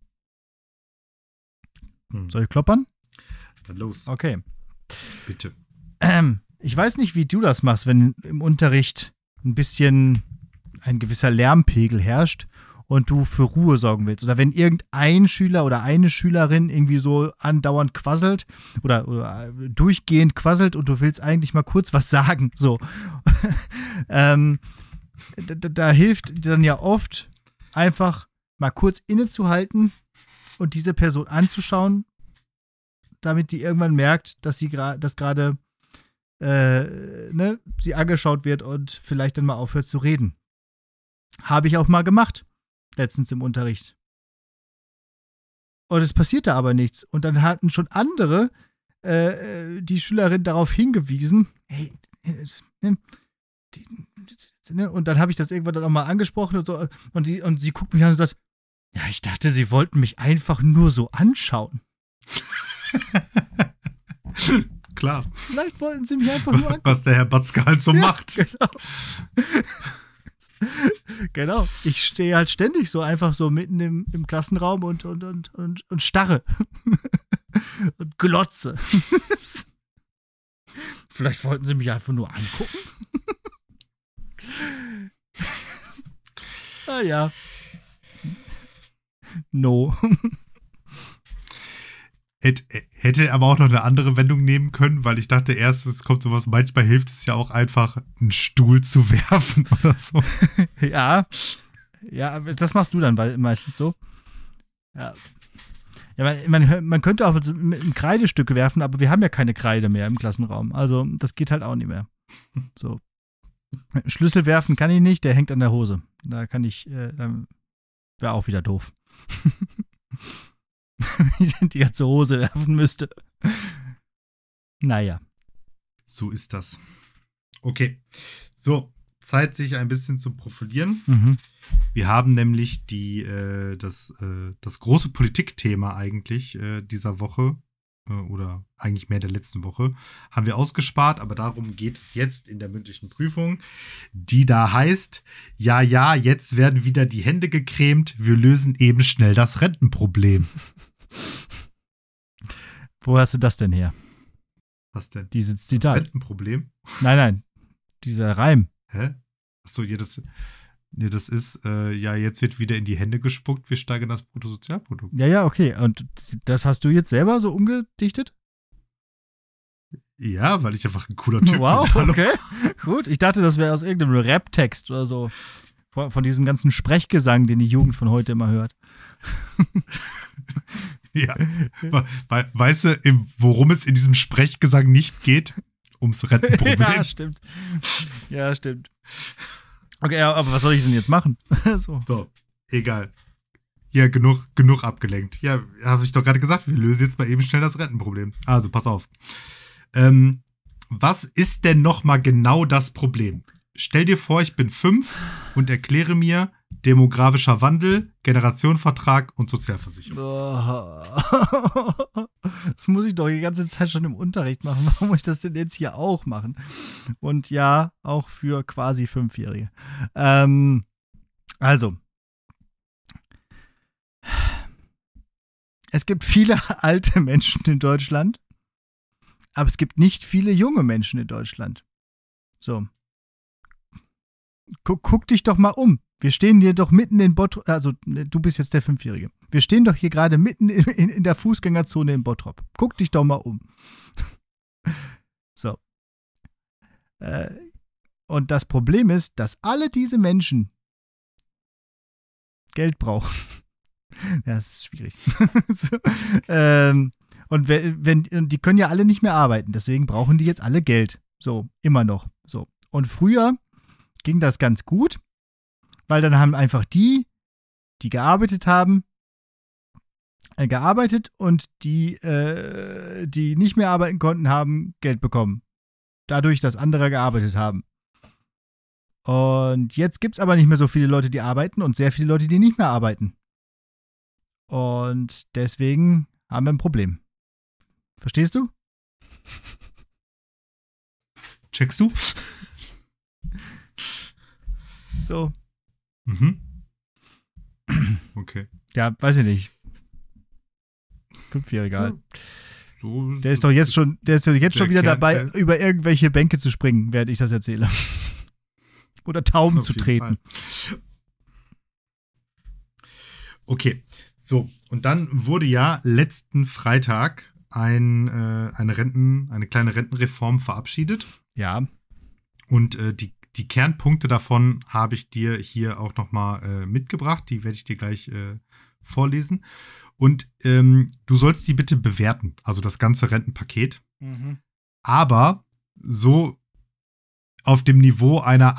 Hm. Soll ich kloppern? Dann los. Okay. Bitte. Ähm, ich weiß nicht, wie du das machst, wenn im Unterricht ein bisschen ein gewisser Lärmpegel herrscht und du für Ruhe sorgen willst. Oder wenn irgendein Schüler oder eine Schülerin irgendwie so andauernd quasselt oder, oder durchgehend quasselt und du willst eigentlich mal kurz was sagen. So. ähm, da, da hilft dann ja oft einfach mal kurz innezuhalten und diese Person anzuschauen, damit die irgendwann merkt, dass sie gra- dass gerade äh, ne, sie angeschaut wird und vielleicht dann mal aufhört zu reden. Habe ich auch mal gemacht. Letztens im Unterricht. Und es passierte aber nichts. Und dann hatten schon andere äh, die Schülerin darauf hingewiesen, hey, die, ne? Und dann habe ich das irgendwann dann auch mal angesprochen und so. Und, die, und sie guckt mich an und sagt, ja, ich dachte, sie wollten mich einfach nur so anschauen. Klar. Vielleicht wollten sie mich einfach nur angucken. Was der Herr Batzke halt so ja, macht. Genau. Genau. Ich stehe halt ständig so einfach so mitten im, im Klassenraum und, und, und, und, und starre. Und glotze. Vielleicht wollten sie mich einfach nur angucken. Ah ja. No. Hätte aber auch noch eine andere Wendung nehmen können, weil ich dachte erst, es kommt sowas, manchmal hilft es ja auch einfach, einen Stuhl zu werfen oder so. Ja. Ja, das machst du dann meistens so. Ja. Ja, man, man, man könnte auch mit einem Kreidestück werfen, aber wir haben ja keine Kreide mehr im Klassenraum. Also, das geht halt auch nicht mehr. So. Schlüssel werfen kann ich nicht, der hängt an der Hose. Da kann ich, äh, dann wäre auch wieder doof. Wenn ich die ganze Hose werfen müsste. Naja. So ist das. Okay. So, Zeit, sich ein bisschen zu profilieren. Mhm. Wir haben nämlich die, äh, das, äh, das große Politikthema eigentlich äh, dieser Woche äh, oder eigentlich mehr der letzten Woche haben wir ausgespart, aber darum geht es jetzt in der mündlichen Prüfung, die da heißt, ja, ja, jetzt werden wieder die Hände gecremt, wir lösen eben schnell das Rentenproblem. Wo hast du das denn her? Was denn? Dieses Zitat. Das Rentenproblem? Nein, nein. Dieser Reim. Hä? Achso, ja, das, nee, das ist, äh, ja, jetzt wird wieder in die Hände gespuckt, wir steigern das Bruttosozialprodukt. Ja, ja, okay. Und das hast du jetzt selber so umgedichtet? Ja, weil ich einfach ein cooler Typ wow, bin. Wow, okay. Gut, ich dachte, das wäre aus irgendeinem Rap-Text oder so. Von, von diesem ganzen Sprechgesang, den die Jugend von heute immer hört. Ja. We weißt du, im, worum es in diesem Sprechgesang nicht geht? Ums Rentenproblem. Ja, stimmt. Ja, stimmt. Okay, aber was soll ich denn jetzt machen? so. so, egal. Ja, genug, genug abgelenkt. Ja, habe ich doch gerade gesagt, wir lösen jetzt mal eben schnell das Rentenproblem. Also, pass auf. Ähm, was ist denn noch mal genau das Problem? Stell dir vor, ich bin fünf und erkläre mir demografischer Wandel, Generationenvertrag und Sozialversicherung. Das muss ich doch die ganze Zeit schon im Unterricht machen. Warum muss ich das denn jetzt hier auch machen? Und ja, auch für quasi Fünfjährige. Ähm, also. Es gibt viele alte Menschen in Deutschland, aber es gibt nicht viele junge Menschen in Deutschland. So. Guck, guck dich doch mal um. Wir stehen hier doch mitten in Bottrop, also du bist jetzt der Fünfjährige. Wir stehen doch hier gerade mitten in, in, in der Fußgängerzone in Bottrop. Guck dich doch mal um. So. Äh, und das Problem ist, dass alle diese Menschen Geld brauchen. Ja, das ist schwierig. so, ähm, und wenn, wenn, die können ja alle nicht mehr arbeiten, deswegen brauchen die jetzt alle Geld. So, immer noch. So. Und früher ging das ganz gut, weil dann haben einfach die, die gearbeitet haben, äh, gearbeitet und die, äh, die nicht mehr arbeiten konnten, haben Geld bekommen. Dadurch, dass andere gearbeitet haben. Und jetzt gibt es aber nicht mehr so viele Leute, die arbeiten und sehr viele Leute, die nicht mehr arbeiten. Und deswegen haben wir ein Problem. Verstehst du? Checkst du? So. Mhm. Okay. Ja, weiß ich nicht. Fünfjähriger halt. So, Der ist doch jetzt schon, der ist doch jetzt schon wieder Kern, dabei, der, über irgendwelche Bänke zu springen, während ich das erzähle. Oder Tauben zu treten. Fall. Okay, so. Und dann wurde ja letzten Freitag ein, äh, eine Renten, eine kleine Rentenreform verabschiedet. Ja. Und äh, die, die Kernpunkte davon habe ich dir hier auch nochmal äh, mitgebracht. Die werde ich dir gleich äh, vorlesen. Und ähm, du sollst die bitte bewerten, also das ganze Rentenpaket. Mhm. Aber so auf dem Niveau einer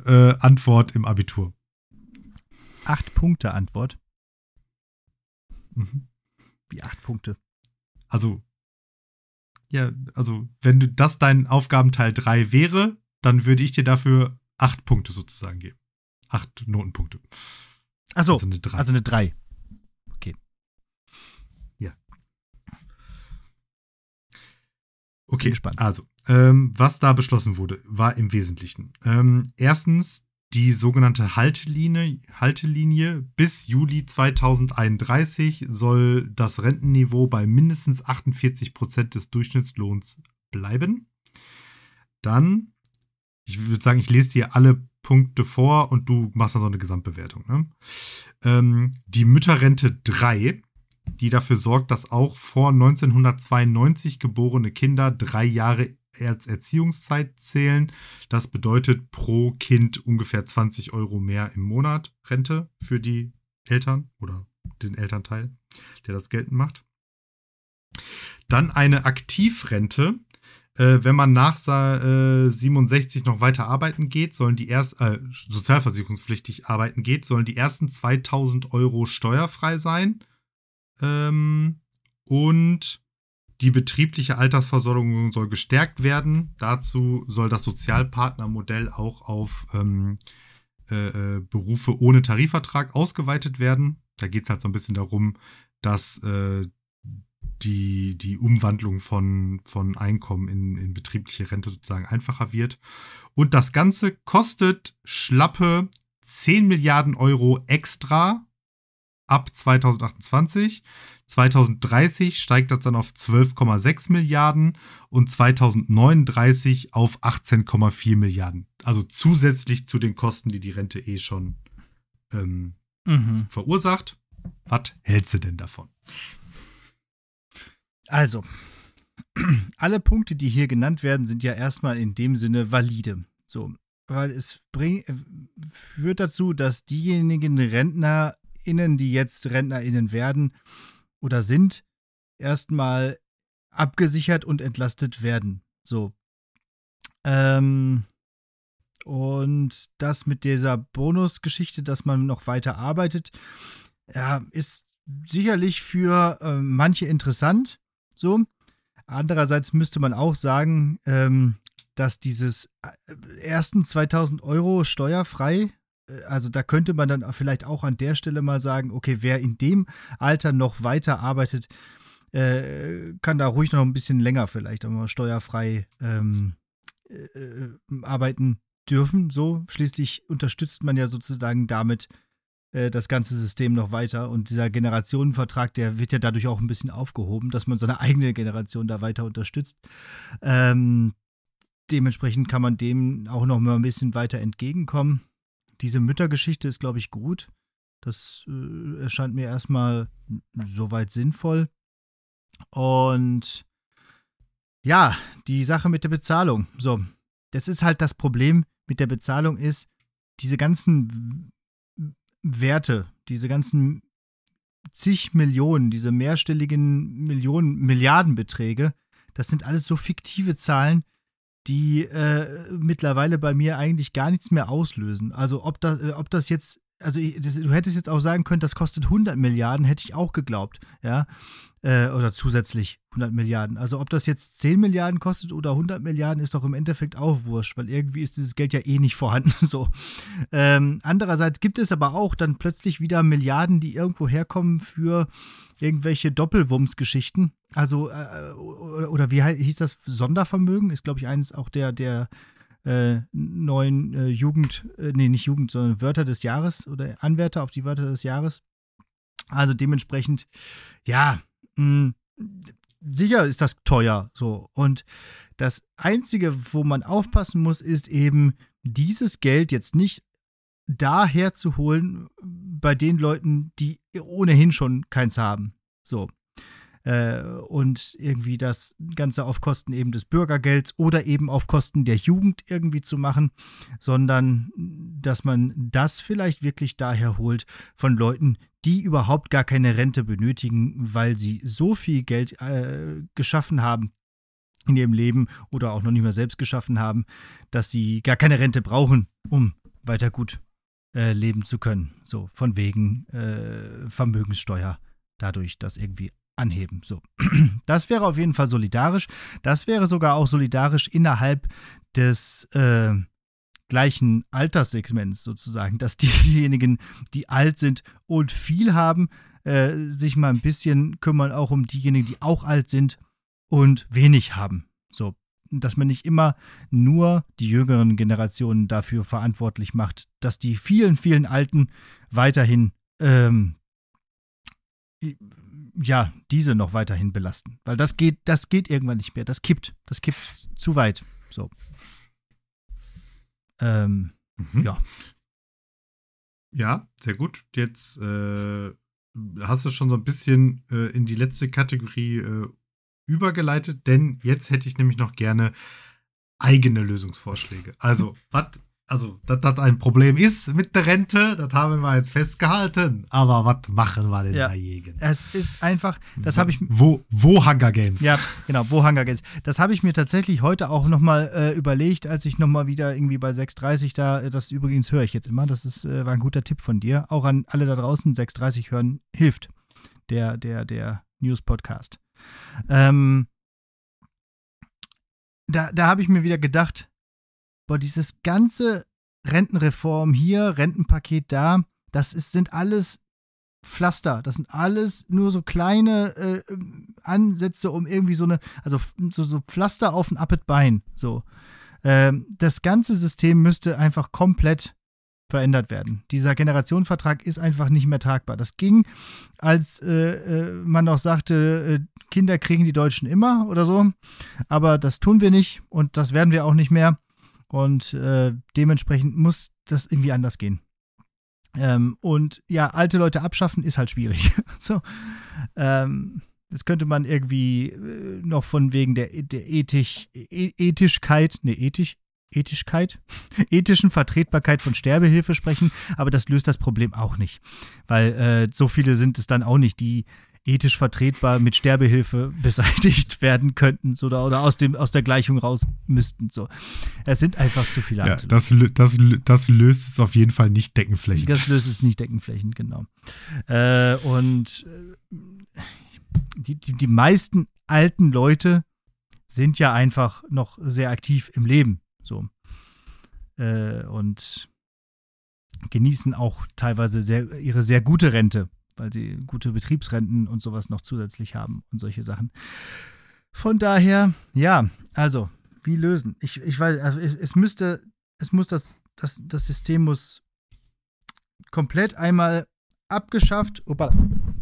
acht-Punkte-Antwort im Abitur. Acht-Punkte-Antwort? Mhm. Wie acht Punkte. Also, ja, also, wenn du das dein Aufgabenteil drei wäre, dann würde ich dir dafür acht Punkte sozusagen geben. Acht Notenpunkte. Achso, Also eine drei. Also eine drei. Okay. Ja. Bin Okay, gespannt. also, ähm, was da beschlossen wurde, war im Wesentlichen. Ähm, erstens, die sogenannte Haltelinie, Haltelinie bis Juli zweitausendeinunddreißig soll das Rentenniveau bei mindestens achtundvierzig Prozent des Durchschnittslohns bleiben. Dann, ich würde sagen, ich lese dir alle Punkte vor und du machst dann so eine Gesamtbewertung. Ne? Ähm, die Mütterrente drei, die dafür sorgt, dass auch vor neunzehnhundertzweiundneunzig geborene Kinder drei Jahre als Erziehungszeit zählen. Das bedeutet pro Kind ungefähr zwanzig Euro mehr im Monat Rente für die Eltern oder den Elternteil, der das geltend macht. Dann eine Aktivrente. Äh, wenn man nach äh, siebenundsechzig noch weiter arbeiten geht, sollen die erst äh, sozialversicherungspflichtig arbeiten geht, sollen die ersten zweitausend Euro steuerfrei sein. Ähm, und die betriebliche Altersversorgung soll gestärkt werden. Dazu soll das Sozialpartnermodell auch auf ähm, äh, Berufe ohne Tarifvertrag ausgeweitet werden. Da geht es halt so ein bisschen darum, dass äh, die, die Umwandlung von, von Einkommen in, in betriebliche Rente sozusagen einfacher wird. Und das Ganze kostet schlappe zehn Milliarden Euro extra ab zweitausendachtundzwanzig. zweitausenddreißig steigt das dann auf zwölf Komma sechs Milliarden und zweitausendneununddreißig auf achtzehn Komma vier Milliarden. Also zusätzlich zu den Kosten, die die Rente eh schon ähm, mhm. verursacht. Was hältst du denn davon? Also, alle Punkte, die hier genannt werden, sind ja erstmal in dem Sinne valide. So, weil es bring, führt dazu, dass diejenigen RentnerInnen, die jetzt RentnerInnen werden oder sind, erstmal abgesichert und entlastet werden. So. Ähm, und das mit dieser Bonusgeschichte, dass man noch weiter arbeitet, ja, ist sicherlich für äh, manche interessant. So. Andererseits müsste man auch sagen, ähm, dass dieses ersten zweitausend Euro steuerfrei, äh, also da könnte man dann vielleicht auch an der Stelle mal sagen, okay, wer in dem Alter noch weiter arbeitet, äh, kann da ruhig noch ein bisschen länger vielleicht auch mal steuerfrei ähm, äh, arbeiten dürfen. So, schließlich unterstützt man ja sozusagen damit das ganze System noch weiter und dieser Generationenvertrag, der wird ja dadurch auch ein bisschen aufgehoben, dass man seine eigene Generation da weiter unterstützt. Ähm, dementsprechend kann man dem auch noch mal ein bisschen weiter entgegenkommen. Diese Müttergeschichte ist, glaube ich, gut. Das äh, erscheint mir erstmal soweit sinnvoll. Und ja, die Sache mit der Bezahlung. So, das ist halt das Problem mit der Bezahlung ist, diese ganzen Werte, diese ganzen zig Millionen, diese mehrstelligen Millionen, Milliardenbeträge, das sind alles so fiktive Zahlen, die äh, mittlerweile bei mir eigentlich gar nichts mehr auslösen. Also ob das, äh, ob das jetzt, also das, du hättest jetzt auch sagen können, das kostet hundert Milliarden, hätte ich auch geglaubt, ja, äh, oder zusätzlich hundert Milliarden. Also ob das jetzt zehn Milliarden kostet oder hundert Milliarden, ist doch im Endeffekt auch wurscht, weil irgendwie ist dieses Geld ja eh nicht vorhanden. So. Ähm, andererseits gibt es aber auch dann plötzlich wieder Milliarden, die irgendwo herkommen für irgendwelche Doppelwumms-Geschichten. Also, äh, oder, oder wie hieß das? Sondervermögen ist, glaube ich, eines auch der, der äh, neuen äh, Jugend, äh, nee, nicht Jugend, sondern Wörter des Jahres oder Anwärter auf die Wörter des Jahres. Also dementsprechend, ja, mh, sicher ist das teuer, so. Und das Einzige, wo man aufpassen muss, ist eben, dieses Geld jetzt nicht daher zu holen bei den Leuten, die ohnehin schon keins haben. So. Äh, und irgendwie das Ganze auf Kosten eben des Bürgergelds oder eben auf Kosten der Jugend irgendwie zu machen, sondern dass man das vielleicht wirklich daher holt von Leuten, die überhaupt gar keine Rente benötigen, weil sie so viel Geld äh, geschaffen haben in ihrem Leben oder auch noch nicht mehr selbst geschaffen haben, dass sie gar keine Rente brauchen, um weiter gut äh, leben zu können. So, von wegen äh, Vermögenssteuer. dadurch das irgendwie anheben. So. Das wäre auf jeden Fall solidarisch. Das wäre sogar auch solidarisch innerhalb des äh, gleichen Alterssegments sozusagen, dass diejenigen, die alt sind und viel haben, äh, sich mal ein bisschen kümmern, auch um diejenigen, die auch alt sind und wenig haben. So, dass man nicht immer nur die jüngeren Generationen dafür verantwortlich macht, dass die vielen, vielen Alten weiterhin ähm, ja, diese noch weiterhin belasten. Weil das geht, das geht irgendwann nicht mehr. Das kippt. Das kippt zu weit. So. Ähm, Mhm. ja. Ja, sehr gut. Jetzt äh, hast du schon so ein bisschen äh, in die letzte Kategorie äh, übergeleitet, denn jetzt hätte ich nämlich noch gerne eigene Lösungsvorschläge. Also, was, also, dass das ein Problem ist mit der Rente, das haben wir jetzt festgehalten. Aber was machen wir denn Ja. dagegen? Es ist einfach, das habe ich. Wo, wo Hunger Games? Ja, genau, wo Hunger Games. Das habe ich mir tatsächlich heute auch nochmal äh, überlegt, als ich nochmal wieder irgendwie bei sechs dreißig da, das übrigens höre ich jetzt immer, das ist, äh, war ein guter Tipp von dir. Auch an alle da draußen, sechs dreißig hören hilft. Der, der, der News-Podcast. Ähm, da da habe ich mir wieder gedacht, boah, dieses ganze Rentenreform hier, Rentenpaket da, das ist, sind alles Pflaster. Das sind alles nur so kleine äh, Ansätze, um irgendwie so eine, also so, so Pflaster auf ein Appet Bein. So. Ähm, das ganze System müsste einfach komplett verändert werden. Dieser Generationenvertrag ist einfach nicht mehr tragbar. Das ging, als äh, äh, man noch sagte, äh, Kinder kriegen die Deutschen immer oder so. Aber das tun wir nicht und das werden wir auch nicht mehr. Und äh, dementsprechend muss das irgendwie anders gehen. Ähm, und ja, alte Leute abschaffen ist halt schwierig. So, ähm, das könnte man irgendwie äh, noch von wegen der, der Ethisch, e- Ethischkeit, ne, ethisch, Ethischkeit, ethischen Vertretbarkeit von Sterbehilfe sprechen, aber das löst das Problem auch nicht, weil äh, so viele sind es dann auch nicht, die ethisch vertretbar mit Sterbehilfe beseitigt werden könnten so, oder, oder aus, dem, aus der Gleichung raus müssten. So. Es sind einfach zu viele Ja, alte das, lö- das, lö- das löst es auf jeden Fall nicht deckenflächend. Das löst es nicht deckenflächend, genau. Äh, und äh, die, die, die meisten alten Leute sind ja einfach noch sehr aktiv im Leben. So. Äh, und genießen auch teilweise sehr, ihre sehr gute Rente, weil sie gute Betriebsrenten und sowas noch zusätzlich haben und solche Sachen. Von daher, ja, also, wie lösen? Ich, ich weiß, also es, es müsste, es muss das, das, das System muss komplett einmal abgeschafft. Opa.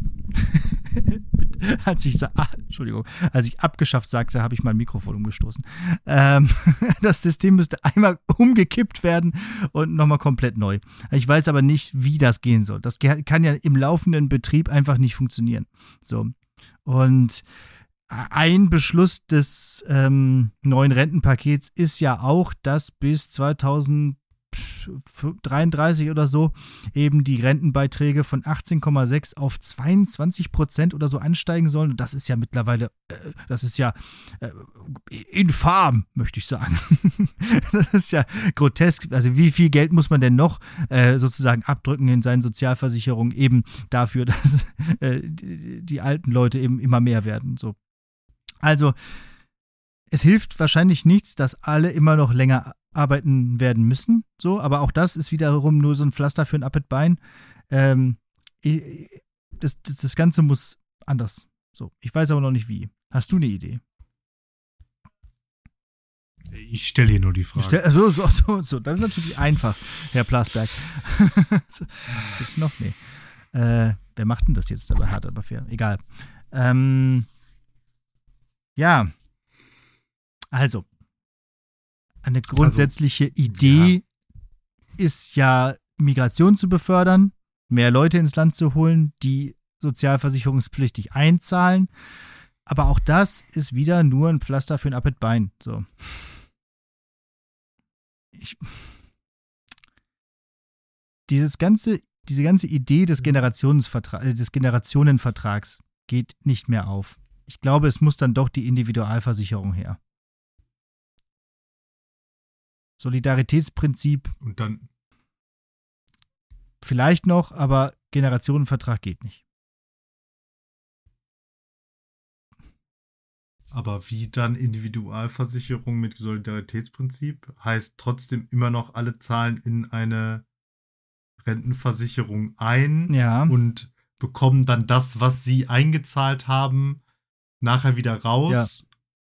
als ich sa- ah, Entschuldigung, als ich abgeschafft sagte, habe ich mein Mikrofon umgestoßen. Ähm, das System müsste einmal umgekippt werden und nochmal komplett neu. Ich weiß aber nicht, wie das gehen soll. Das ge- kann ja im laufenden Betrieb einfach nicht funktionieren. So. Und ein Beschluss des ähm, neuen Rentenpakets ist ja auch, dass bis zweitausenddreiunddreißig oder so eben die Rentenbeiträge von achtzehn Komma sechs auf zweiundzwanzig Prozent oder so ansteigen sollen. Und das ist ja mittlerweile, äh, das ist ja äh, infam, möchte ich sagen. Das ist ja grotesk. Also wie viel Geld muss man denn noch äh, sozusagen abdrücken in seinen Sozialversicherungen eben dafür, dass äh, die, die alten Leute eben immer mehr werden. So. Also, es hilft wahrscheinlich nichts, dass alle immer noch länger arbeiten werden müssen, so, aber auch das ist wiederum nur so ein Pflaster für ein Appet Bein. Ähm, das, das, das Ganze muss anders. So, ich weiß aber noch nicht wie. Hast du eine Idee? Ich stelle hier nur die Frage. Stell, so, so, so, so, das ist natürlich einfach, Herr Plasberg. So, gibt's noch? Nee. Äh, wer macht denn das jetzt dabei hart, aber fair? Egal. Ähm, Ja, also, eine grundsätzliche also, Idee ja. ist ja, Migration zu befördern, mehr Leute ins Land zu holen, die sozialversicherungspflichtig einzahlen. Aber auch das ist wieder nur ein Pflaster für ein Appet Bein. So. Ich, dieses ganze, diese ganze Idee des, Generationsvertra- des Generationenvertrags geht nicht mehr auf. Ich glaube, es muss dann doch die Individualversicherung her. Solidaritätsprinzip. Und dann. Vielleicht noch, aber Generationenvertrag geht nicht. Aber wie dann Individualversicherung mit Solidaritätsprinzip heißt trotzdem immer noch, alle zahlen in eine Rentenversicherung ein Ja. und bekommen dann das, was sie eingezahlt haben, nachher wieder raus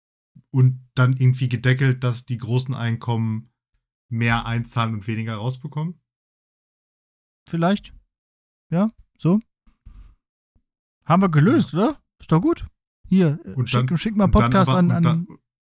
und dann irgendwie gedeckelt, dass die großen Einkommen mehr einzahlen und weniger rausbekommen? Vielleicht. Ja, so. Haben wir gelöst, oder? Ist doch gut. Hier, Und schick, dann- schick mal und dann Podcast aber- an. und an dann-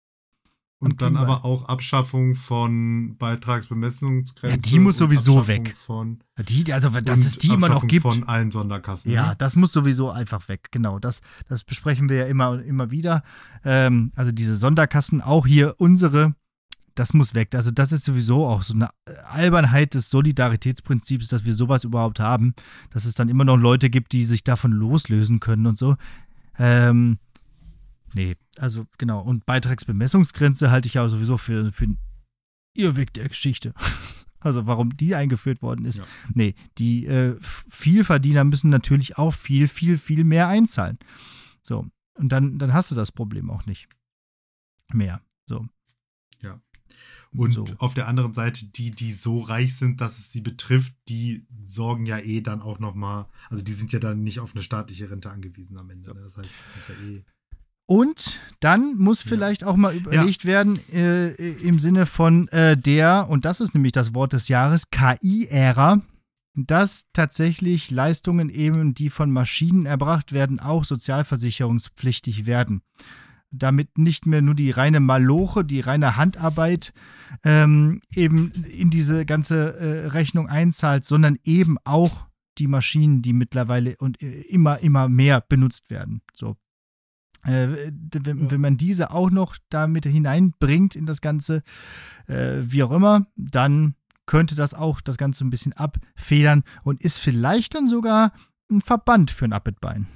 Und an dann Klima. aber auch Abschaffung von Beitragsbemessungsgrenzen. Ja, die muss und sowieso Abschaffung weg. Von, die, also, dass und es die immer noch Abschaffung gibt. von allen Sonderkassen. Ja, Ne? das muss sowieso einfach weg. Genau, das, das besprechen wir ja immer immer wieder. Ähm, also diese Sonderkassen, auch hier unsere, das muss weg. Also das ist sowieso auch so eine Albernheit des Solidaritätsprinzips, dass wir sowas überhaupt haben, dass es dann immer noch Leute gibt, die sich davon loslösen können und so. Ähm, nee, also genau. Und Beitragsbemessungsgrenze halte ich ja sowieso für, für einen Irrweg der Geschichte. Also warum die eingeführt worden ist. Ja. Nee, die äh, Vielverdiener müssen natürlich auch viel, viel, viel mehr einzahlen. So, und dann, dann hast du das Problem auch nicht mehr. So. Ja. Und so. auf der anderen Seite, die, die so reich sind, dass es sie betrifft, die sorgen ja eh dann auch nochmal, also die sind ja dann nicht auf eine staatliche Rente angewiesen am Ende. Ne? Das heißt, das sind ja eh. Und dann muss Ja. vielleicht auch mal überlegt ja. werden, äh, im Sinne von äh, der, und das ist nämlich das Wort des Jahres, K I-Ära, dass tatsächlich Leistungen eben, die von Maschinen erbracht werden, auch sozialversicherungspflichtig werden. Damit nicht mehr nur die reine Maloche, die reine Handarbeit ähm, eben in diese ganze äh, Rechnung einzahlt, sondern eben auch die Maschinen, die mittlerweile und äh, immer, immer mehr benutzt werden. So. Äh, wenn, Ja. wenn man diese auch noch damit hineinbringt in das Ganze, äh, wie auch immer, dann könnte das auch das Ganze ein bisschen abfedern und ist vielleicht dann sogar ein Verband für ein Abitbein.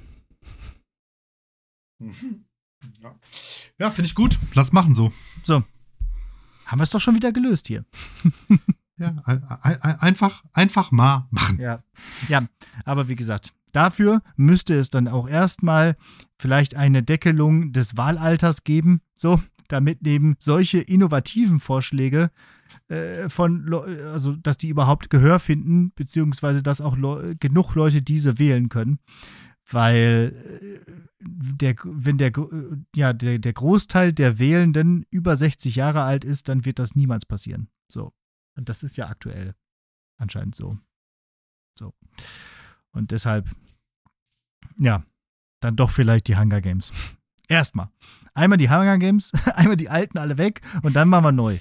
Ja, ja finde ich gut. Lass machen so. So, haben wir es doch schon wieder gelöst hier. Ja, ein, ein, einfach, einfach mal machen. Ja, ja, aber wie gesagt, dafür müsste es dann auch erstmal vielleicht eine Deckelung des Wahlalters geben, so, damit eben solche innovativen Vorschläge äh, von, Le- also dass die überhaupt Gehör finden, beziehungsweise dass auch Le- genug Leute diese wählen können, weil äh, der, wenn der, äh, ja, der, der Großteil der Wählenden über sechzig Jahre alt ist, dann wird das niemals passieren. So, und das ist ja aktuell anscheinend so. So. Und deshalb, ja, dann doch vielleicht die Hunger Games. Erstmal. Einmal die Hunger Games, einmal die alten alle weg und dann machen wir neu.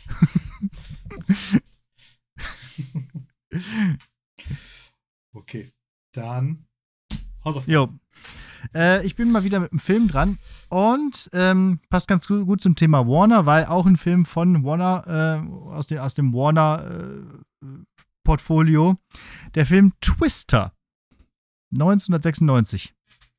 Okay, dann Hausaufgaben. Jo. Äh, ich bin mal wieder mit einem Film dran und ähm, passt ganz gu- gut zum Thema Warner, weil auch ein Film von Warner, äh, aus, dem, aus dem Warner-Portfolio, der Film Twister, neunzehnhundertsechsundneunzig.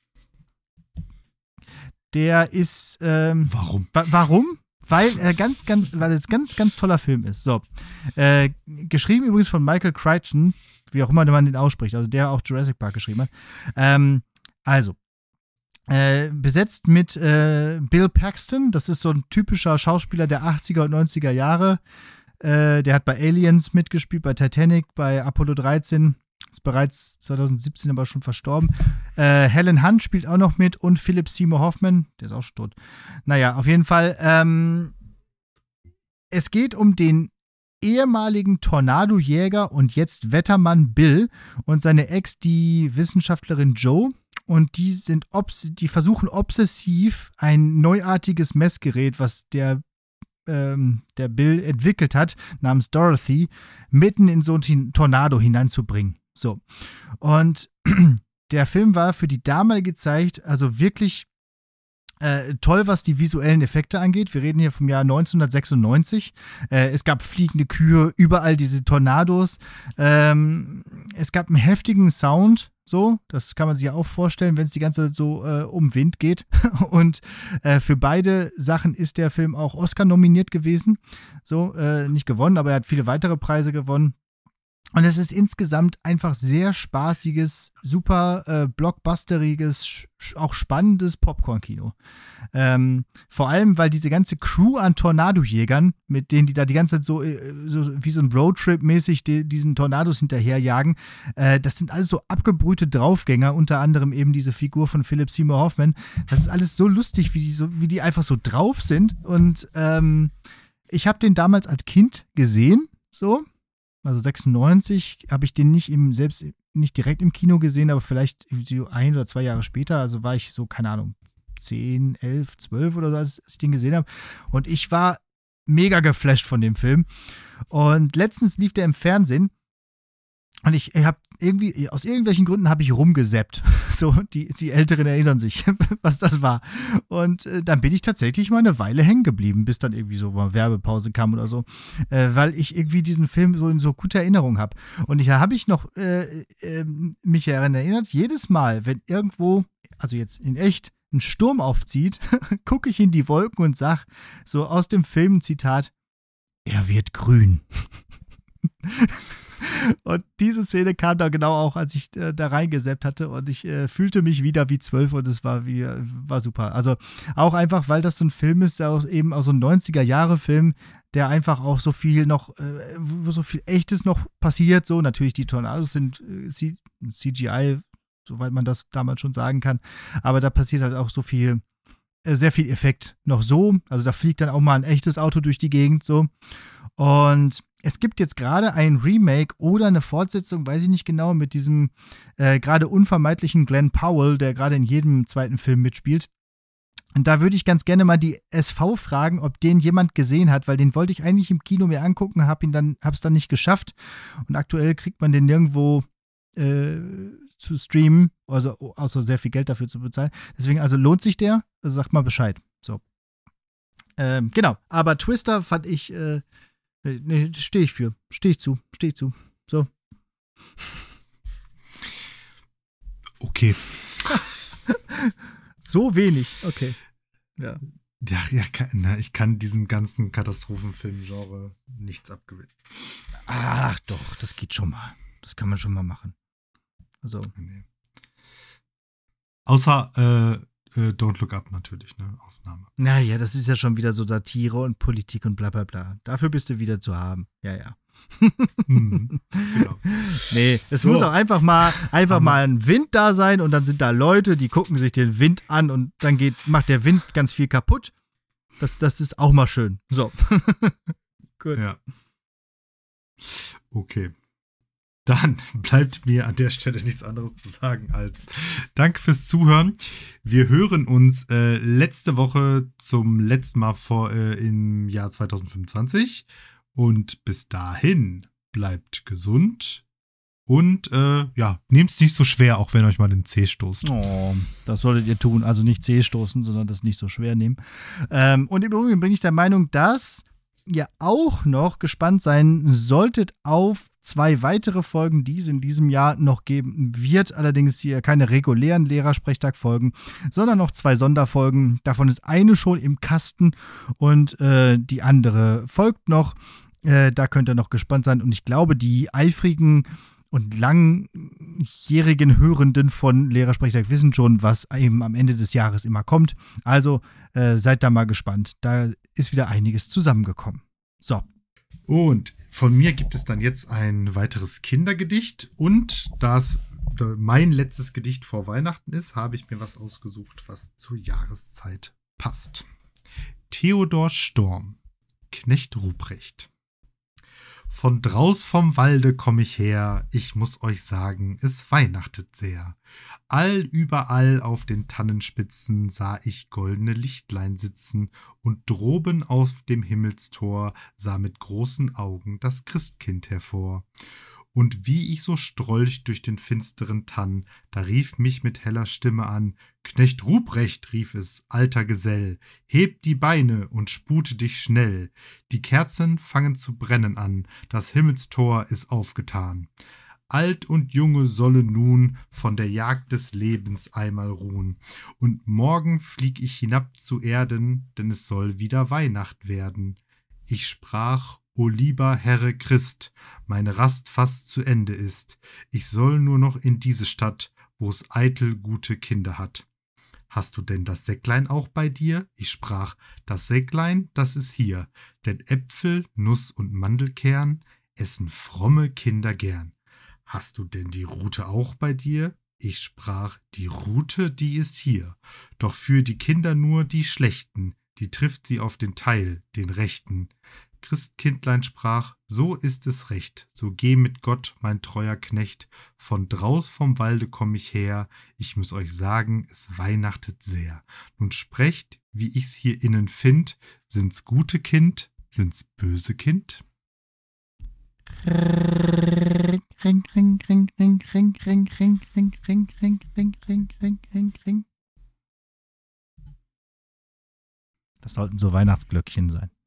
Der ist, ähm, Warum? wa- warum? Weil er ganz, ganz, weil es ganz, ganz toller Film ist. So. Äh, geschrieben übrigens von Michael Crichton, wie auch immer man den ausspricht, also der auch Jurassic Park geschrieben hat. Ähm, also, äh, besetzt mit äh, Bill Paxton, das ist so ein typischer Schauspieler der achtziger und neunziger Jahre. Äh, der hat bei Aliens mitgespielt, bei Titanic, bei Apollo dreizehn, ist bereits zweitausendsiebzehn aber schon verstorben. Äh, Helen Hunt spielt auch noch mit und Philip Seymour Hoffman, der ist auch schon tot. Naja, auf jeden Fall, ähm, es geht um den ehemaligen Tornadojäger und jetzt Wettermann Bill und seine Ex, die Wissenschaftlerin Joe. Und die sind obs- die versuchen obsessiv ein neuartiges Messgerät, was der, ähm, der Bill entwickelt hat, namens Dorothy, mitten in so einen Tornado hineinzubringen. So. Und der Film war für die damalige Zeit also wirklich äh, toll, was die visuellen Effekte angeht. Wir reden hier vom Jahr neunzehnhundertsechsundneunzig. Äh, es gab fliegende Kühe, überall diese Tornados. Ähm, es gab einen heftigen Sound. So, das kann man sich ja auch vorstellen, wenn es die ganze Zeit so äh, um Wind geht. Und äh, für beide Sachen ist der Film auch Oscar nominiert gewesen. So, äh, nicht gewonnen, aber er hat viele weitere Preise gewonnen. Und es ist insgesamt einfach sehr spaßiges, super äh, blockbusteriges, sch- auch spannendes Popcorn-Kino. Ähm, vor allem, weil diese ganze Crew an Tornadojägern, mit denen die da die ganze Zeit so, äh, so wie so ein Roadtrip-mäßig die, diesen Tornados hinterherjagen, äh, das sind alles so abgebrühte Draufgänger, unter anderem eben diese Figur von Philip Seymour Hoffman. Das ist alles so lustig, wie die, so, wie die einfach so drauf sind. Und ähm, ich habe den damals als Kind gesehen, so. Also sechsundneunzig habe ich den nicht im, selbst nicht direkt im Kino gesehen, aber vielleicht so ein oder zwei Jahre später, also war ich so, keine Ahnung, zehn, elf, zwölf oder so, als ich den gesehen habe. Und ich war mega geflasht von dem Film. Und letztens lief der im Fernsehen und ich habe irgendwie, aus irgendwelchen Gründen habe ich rumgesappt. So, die, die Älteren erinnern sich, was das war. Und äh, dann bin ich tatsächlich mal eine Weile hängen geblieben, bis dann irgendwie so mal Werbepause kam oder so. Äh, weil ich irgendwie diesen Film so in so guter Erinnerung habe. Und ich habe ich noch äh, äh, mich daran erinnert, jedes Mal, wenn irgendwo, also jetzt in echt, ein Sturm aufzieht, gucke ich in die Wolken und sag so aus dem Film ein Zitat: Er wird grün. Und diese Szene kam da genau auch, als ich äh, da reingesappt hatte und ich äh, fühlte mich wieder wie zwölf und es war, wie, war super. Also auch einfach, weil das so ein Film ist, der aus, eben aus so ein neunziger-Jahre-Film, der einfach auch so viel noch, äh, wo so viel Echtes noch passiert. So, natürlich die Tornados sind äh, C- CGI, soweit man das damals schon sagen kann, aber da passiert halt auch so viel, äh, sehr viel Effekt noch so. Also da fliegt dann auch mal ein echtes Auto durch die Gegend so. Und es gibt jetzt gerade ein Remake oder eine Fortsetzung, weiß ich nicht genau, mit diesem äh, gerade unvermeidlichen Glenn Powell, der gerade in jedem zweiten Film mitspielt. Und da würde ich ganz gerne mal die S V fragen, ob den jemand gesehen hat, weil den wollte ich eigentlich im Kino mir angucken, habe ihn dann, hab's dann nicht geschafft. Und aktuell kriegt man den nirgendwo äh, zu streamen, also außer sehr viel Geld dafür zu bezahlen. Deswegen, also lohnt sich der? Also sagt mal Bescheid. So. Ähm, genau, aber Twister fand ich äh, Nee, stehe ich für. Stehe ich zu. Stehe ich zu. So. Okay. So wenig. Okay. Ja. Ja, ja kann, na, ich kann diesem ganzen Katastrophenfilm-Genre nichts abgewinnen. Ach doch, das geht schon mal. Das kann man schon mal machen. Also. Nee. Außer äh, äh, Don't Look Up natürlich, ne? Ausnahme. Naja, das ist ja schon wieder so Satire und Politik und bla bla bla. Dafür bist du wieder zu haben. Ja, ja. Mhm, genau. Nee, es So. muss auch einfach mal einfach mal ein Wind da sein und dann sind da Leute, die gucken sich den Wind an und dann geht, macht der Wind ganz viel kaputt. Das, das ist auch mal schön. So. Gut. Ja. Okay. Dann bleibt mir an der Stelle nichts anderes zu sagen als Danke fürs Zuhören. Wir hören uns äh, letzte Woche zum letzten Mal vor äh, im Jahr zwanzig fünfundzwanzig. Und bis dahin bleibt gesund und äh, ja, nehmt es nicht so schwer, auch wenn euch mal den Zeh stoßt. Oh, das solltet ihr tun. Also nicht Zeh stoßen, sondern das nicht so schwer nehmen. Ähm, und im Übrigen bin ich der Meinung, dass ihr auch noch gespannt sein solltet auf zwei weitere Folgen, die es in diesem Jahr noch geben wird. Allerdings hier keine regulären Lehrersprechtag-Folgen, sondern noch zwei Sonderfolgen. Davon ist eine schon im Kasten und äh, die andere folgt noch. Äh, da könnt ihr noch gespannt sein. Und ich glaube, die eifrigen und langjährigen Hörenden von Lehrersprechtag wissen schon, was eben am Ende des Jahres immer kommt. Also äh, seid da mal gespannt. Da ist wieder einiges zusammengekommen. So. Und von mir gibt es dann jetzt ein weiteres Kindergedicht. Und da es mein letztes Gedicht vor Weihnachten ist, habe ich mir was ausgesucht, was zur Jahreszeit passt. Theodor Storm, Knecht Ruprecht. Von draus vom Walde komm ich her, ich muss euch sagen, es weihnachtet sehr. Allüberall auf den Tannenspitzen sah ich goldene Lichtlein sitzen, und droben auf dem Himmelstor sah mit großen Augen das Christkind hervor. Und wie ich so strolch durch den finsteren Tann, da rief mich mit heller Stimme an: Knecht Ruprecht, rief es, alter Gesell, heb die Beine und spute dich schnell. Die Kerzen fangen zu brennen an, das Himmelstor ist aufgetan. Alt und Junge sollen nun von der Jagd des Lebens einmal ruhen. Und morgen flieg ich hinab zu Erden, denn es soll wieder Weihnacht werden. Ich sprach, O lieber Herre Christ, meine Rast fast zu Ende ist. Ich soll nur noch in diese Stadt, wo's eitel gute Kinder hat. Hast du denn das Säcklein auch bei dir? Ich sprach, das Säcklein, das ist hier, denn Äpfel, Nuss und Mandelkern essen fromme Kinder gern. Hast du denn die Rute auch bei dir? Ich sprach, die Rute, die ist hier, doch für die Kinder nur die Schlechten, die trifft sie auf den Teil, den Rechten. Christkindlein sprach, so ist es recht, so geh mit Gott, mein treuer Knecht, von draus vom Walde komm ich her, ich muß euch sagen, es weihnachtet sehr. Nun sprecht, wie ich's hier innen find, sind's gute Kind, sind's böse Kind? Ring, ring, ring, ring, ring, ring, ring, ring, ring, ring, ring, ring, ring, ring, ring, ring. Das sollten so Weihnachtsglöckchen sein.